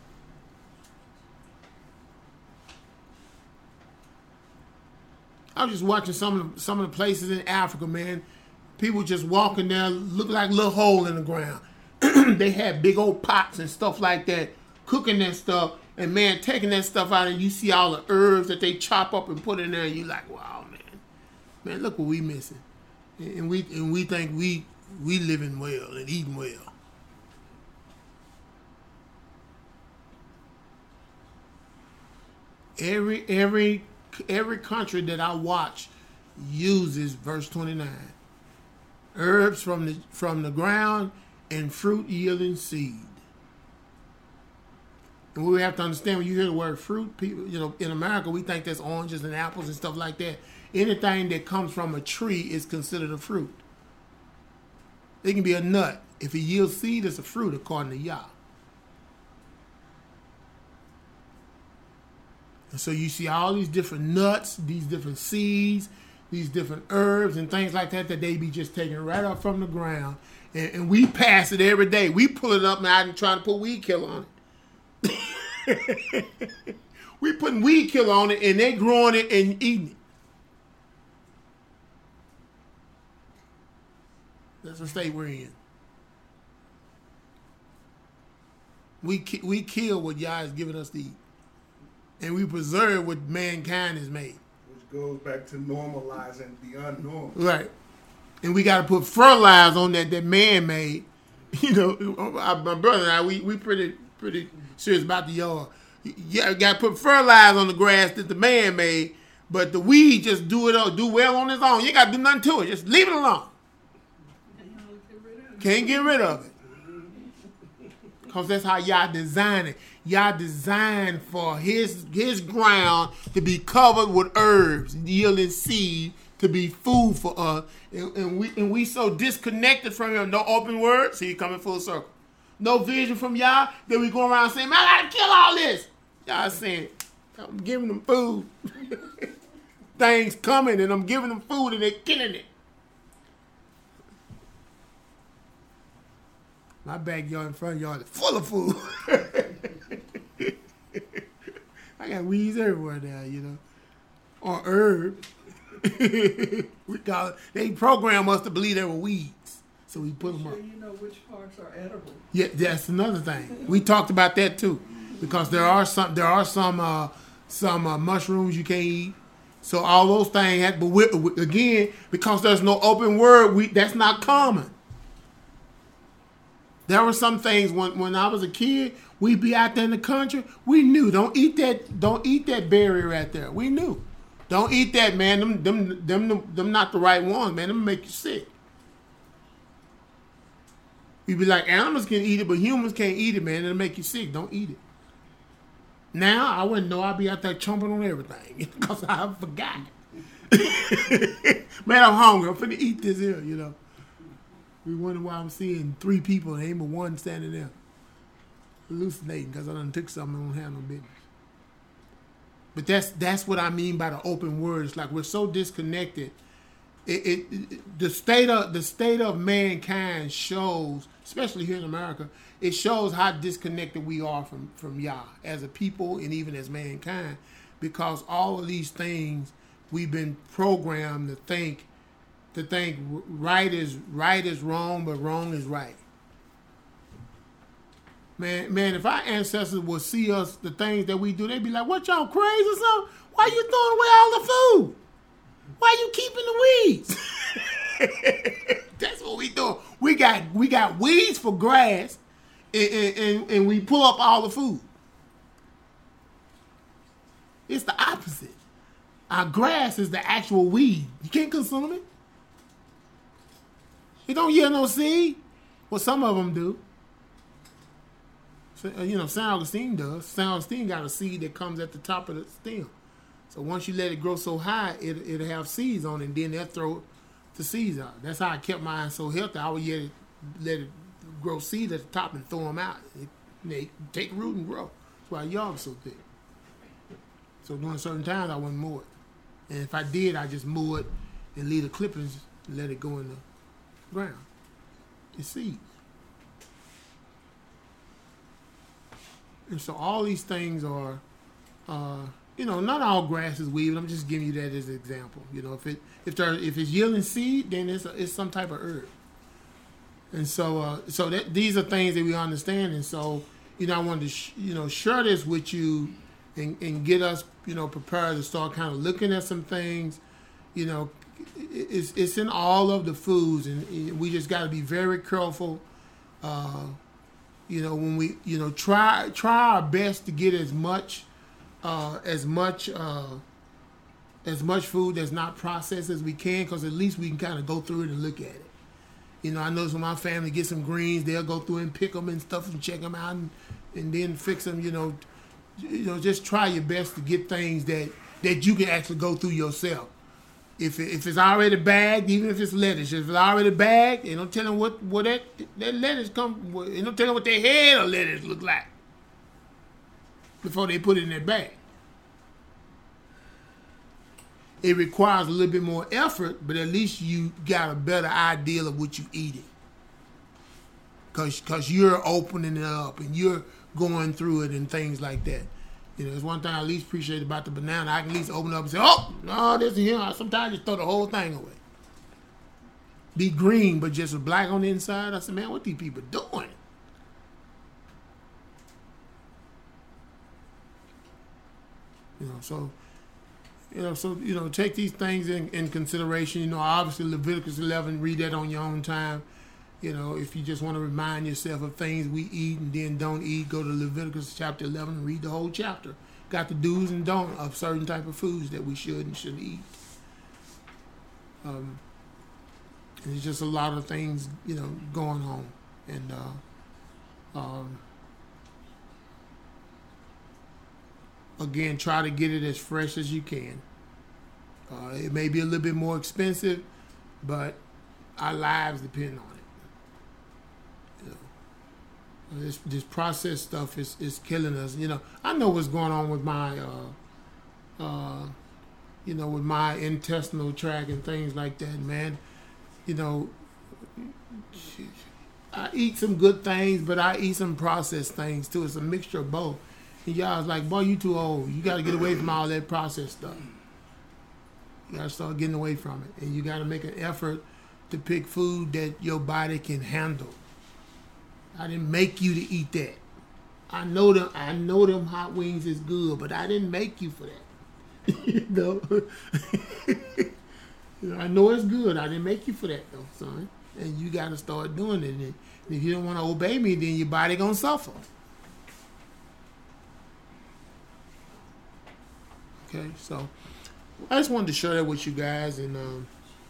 A: I was just watching some of the places in Africa, man. People just walking there, look like a little hole in the ground. They had big old pots and stuff like that, cooking that stuff, and man, taking that stuff out, and you see all the herbs that they chop up and put in there, and you like, wow, man, look what we missing, and we think we living well and eating well. Every country that I watch uses verse 29. Herbs from the ground and fruit yielding seed. And we have to understand, when you hear the word fruit, people, in America, we think that's oranges and apples and stuff like that. Anything that comes from a tree is considered a fruit. It can be a nut. If it yields seed, it's a fruit according to Yah. And so you see all these different nuts, these different seeds, these different herbs and things like that they be just taking right up from the ground. And we pass it every day. We pull it up and I'm trying to put weed killer on it. We putting weed killer on it and they growing it and eating it. That's the state we're in. We kill what Yah has given us to eat. And we preserve what mankind has made.
B: Which goes back to normalizing the unnormal.
A: Right. And we got to put fertilizer on that man made. My brother and I, we pretty serious about the yard. You got to put fertilizer on the grass that the man made, but the weed just do well on its own. You got to do nothing to it. Just leave it alone. Can't get rid of it. Because that's how Yah designed it. Yah designed for his ground to be covered with herbs, yielding seed to be food for us, and we so disconnected from Him. No open word, see, you coming full circle. No vision from y'all. Then we go around saying, "Man, I gotta kill all this." Y'all saying, "I'm giving them food." Things coming, and I'm giving them food, and they're killing it. My backyard in front of y'all is full of food. I got weeds everywhere now, you know, or herbs. We call it. They program us to believe they were weeds, so we put them up.
C: You know which parts are edible.
A: Yeah, that's another thing. We talked about that too, because there are some mushrooms you can't eat. So all those things, but again, because there's no open word, that's not common. There were some things when I was a kid, we'd be out there in the country. We knew don't eat that berry right there. We knew, don't eat that, man. Them not the right ones, man. Them make you sick. We'd be like, animals can eat it, but humans can't eat it, man. It'll make you sick. Don't eat it. Now I wouldn't know. I'd be out there chomping on everything because I forgot. Man, I'm hungry. I'm finna eat this here, you know. We wonder why I'm seeing 3 people and ain't but one standing there hallucinating because I done took something and don't have no business. But that's what I mean by the open word. It's like we're so disconnected. The state of mankind shows, especially here in America, it shows how disconnected we are from Yah as a people and even as mankind, because all of these things we've been programmed to think right is wrong, but wrong is right. Man, if our ancestors would see us, the things that we do, they'd be like, "What, y'all crazy or something? Why you throwing away all the food? Why you keeping the weeds?" That's what we do. We got weeds for grass, and we pull up all the food. It's the opposite. Our grass is the actual weed. You can't consume it. It don't yield no seed. Well, some of them do. So, St. Augustine does. St. Augustine got a seed that comes at the top of the stem. So once you let it grow so high, it'll have seeds on it, and then they'll throw the seeds out. That's how I kept mine so healthy. I would let it grow seeds at the top and throw them out. They take root and grow. That's why y'all are so thick. So during certain times, I wouldn't mow it. And if I did, I just mow it and leave the clippings and let it go in the ground. It's seeds. And so all these things are, not all grass is weed. I'm just giving you that as an example. If it's yielding seed, then it's some type of herb. And so these are things that we understand. And so I wanted to share this with you and get us prepared to start kind of looking at some things. It's in all of the foods, and we just got to be very careful. When we try our best to get as much food that's not processed as we can, because at least we can kind of go through it and look at it. I know when my family gets some greens, they'll go through and pick them and stuff and check them out and then fix them. Just try your best to get things that you can actually go through yourself. If it's already bagged, even if it's lettuce, if it's already bagged, they don't tell them what that lettuce come. They don't tell them what their head of lettuce look like before they put it in their bag. It requires a little bit more effort, but at least you got a better idea of what you're eating, because you're opening it up and you're going through it and things like that. It's one thing I at least appreciate about the banana. I can at least open it up and say, "Oh, no, this is here." Sometimes I just throw the whole thing away. Be green, but just black on the inside. I said, "Man, what these people doing?" Take these things in consideration. Obviously Leviticus 11, read that on your own time. If you just want to remind yourself of things we eat and then don't eat, go to Leviticus chapter 11 and read the whole chapter. Got the do's and don'ts of certain type of foods that we should and shouldn't eat. There's just a lot of things, going on. And again, try to get it as fresh as you can. It may be a little bit more expensive, but our lives depend on it. You know, this processed stuff is killing us. You know, I know what's going on with my with my intestinal tract and things like that, man. You know, I eat some good things, but I eat some processed things too. It's a mixture of both. And y'all was like, boy, you too old. You got to get away from all that processed stuff. You got to start getting away from it. And you got to make an effort to pick food that your body can handle. I didn't make you to eat that. I know them hot wings is good, but I didn't make you for that. You know? I know it's good. I didn't make you for that, though, son. And you got to start doing it. And if you don't want to obey me, then your body going to suffer. Okay, so I just wanted to share that with you guys. And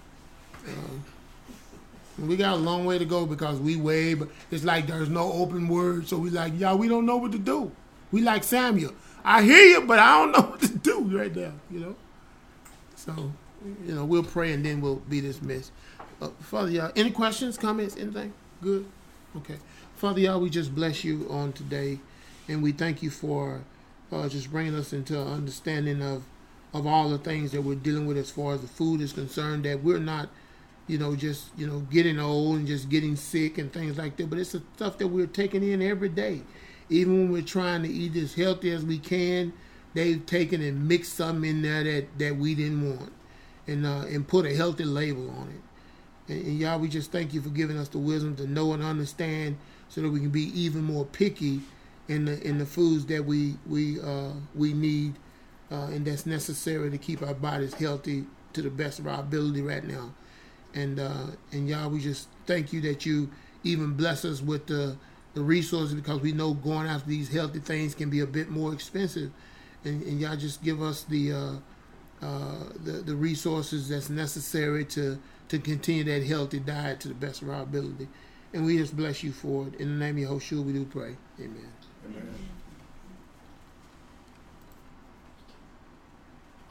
A: we got a long way to go because but it's like there's no open word. So we like, y'all, we don't know what to do. We like Samuel. I hear you, but I don't know what to do right now, you know. So, we'll pray and then we'll be dismissed. Father, y'all, any questions, comments, anything? Good? Okay. Father, y'all, we just bless you on today. And we thank you for just bringing us into an understanding of all the things that we're dealing with as far as the food is concerned, that we're not, just, getting old and just getting sick and things like that. But it's the stuff that we're taking in every day. Even when we're trying to eat as healthy as we can, they've taken and mixed something in there that we didn't want and put a healthy label on it. And y'all, we just thank you for giving us the wisdom to know and understand so that we can be even more picky in the foods that we need and that's necessary to keep our bodies healthy to the best of our ability right now. And y'all, we just thank you that you even bless us with the resources, because we know going after these healthy things can be a bit more expensive. And y'all just give us the resources that's necessary to continue that healthy diet to the best of our ability. And we just bless you for it. In the name of Yahushua we do pray. Amen.
B: Amen.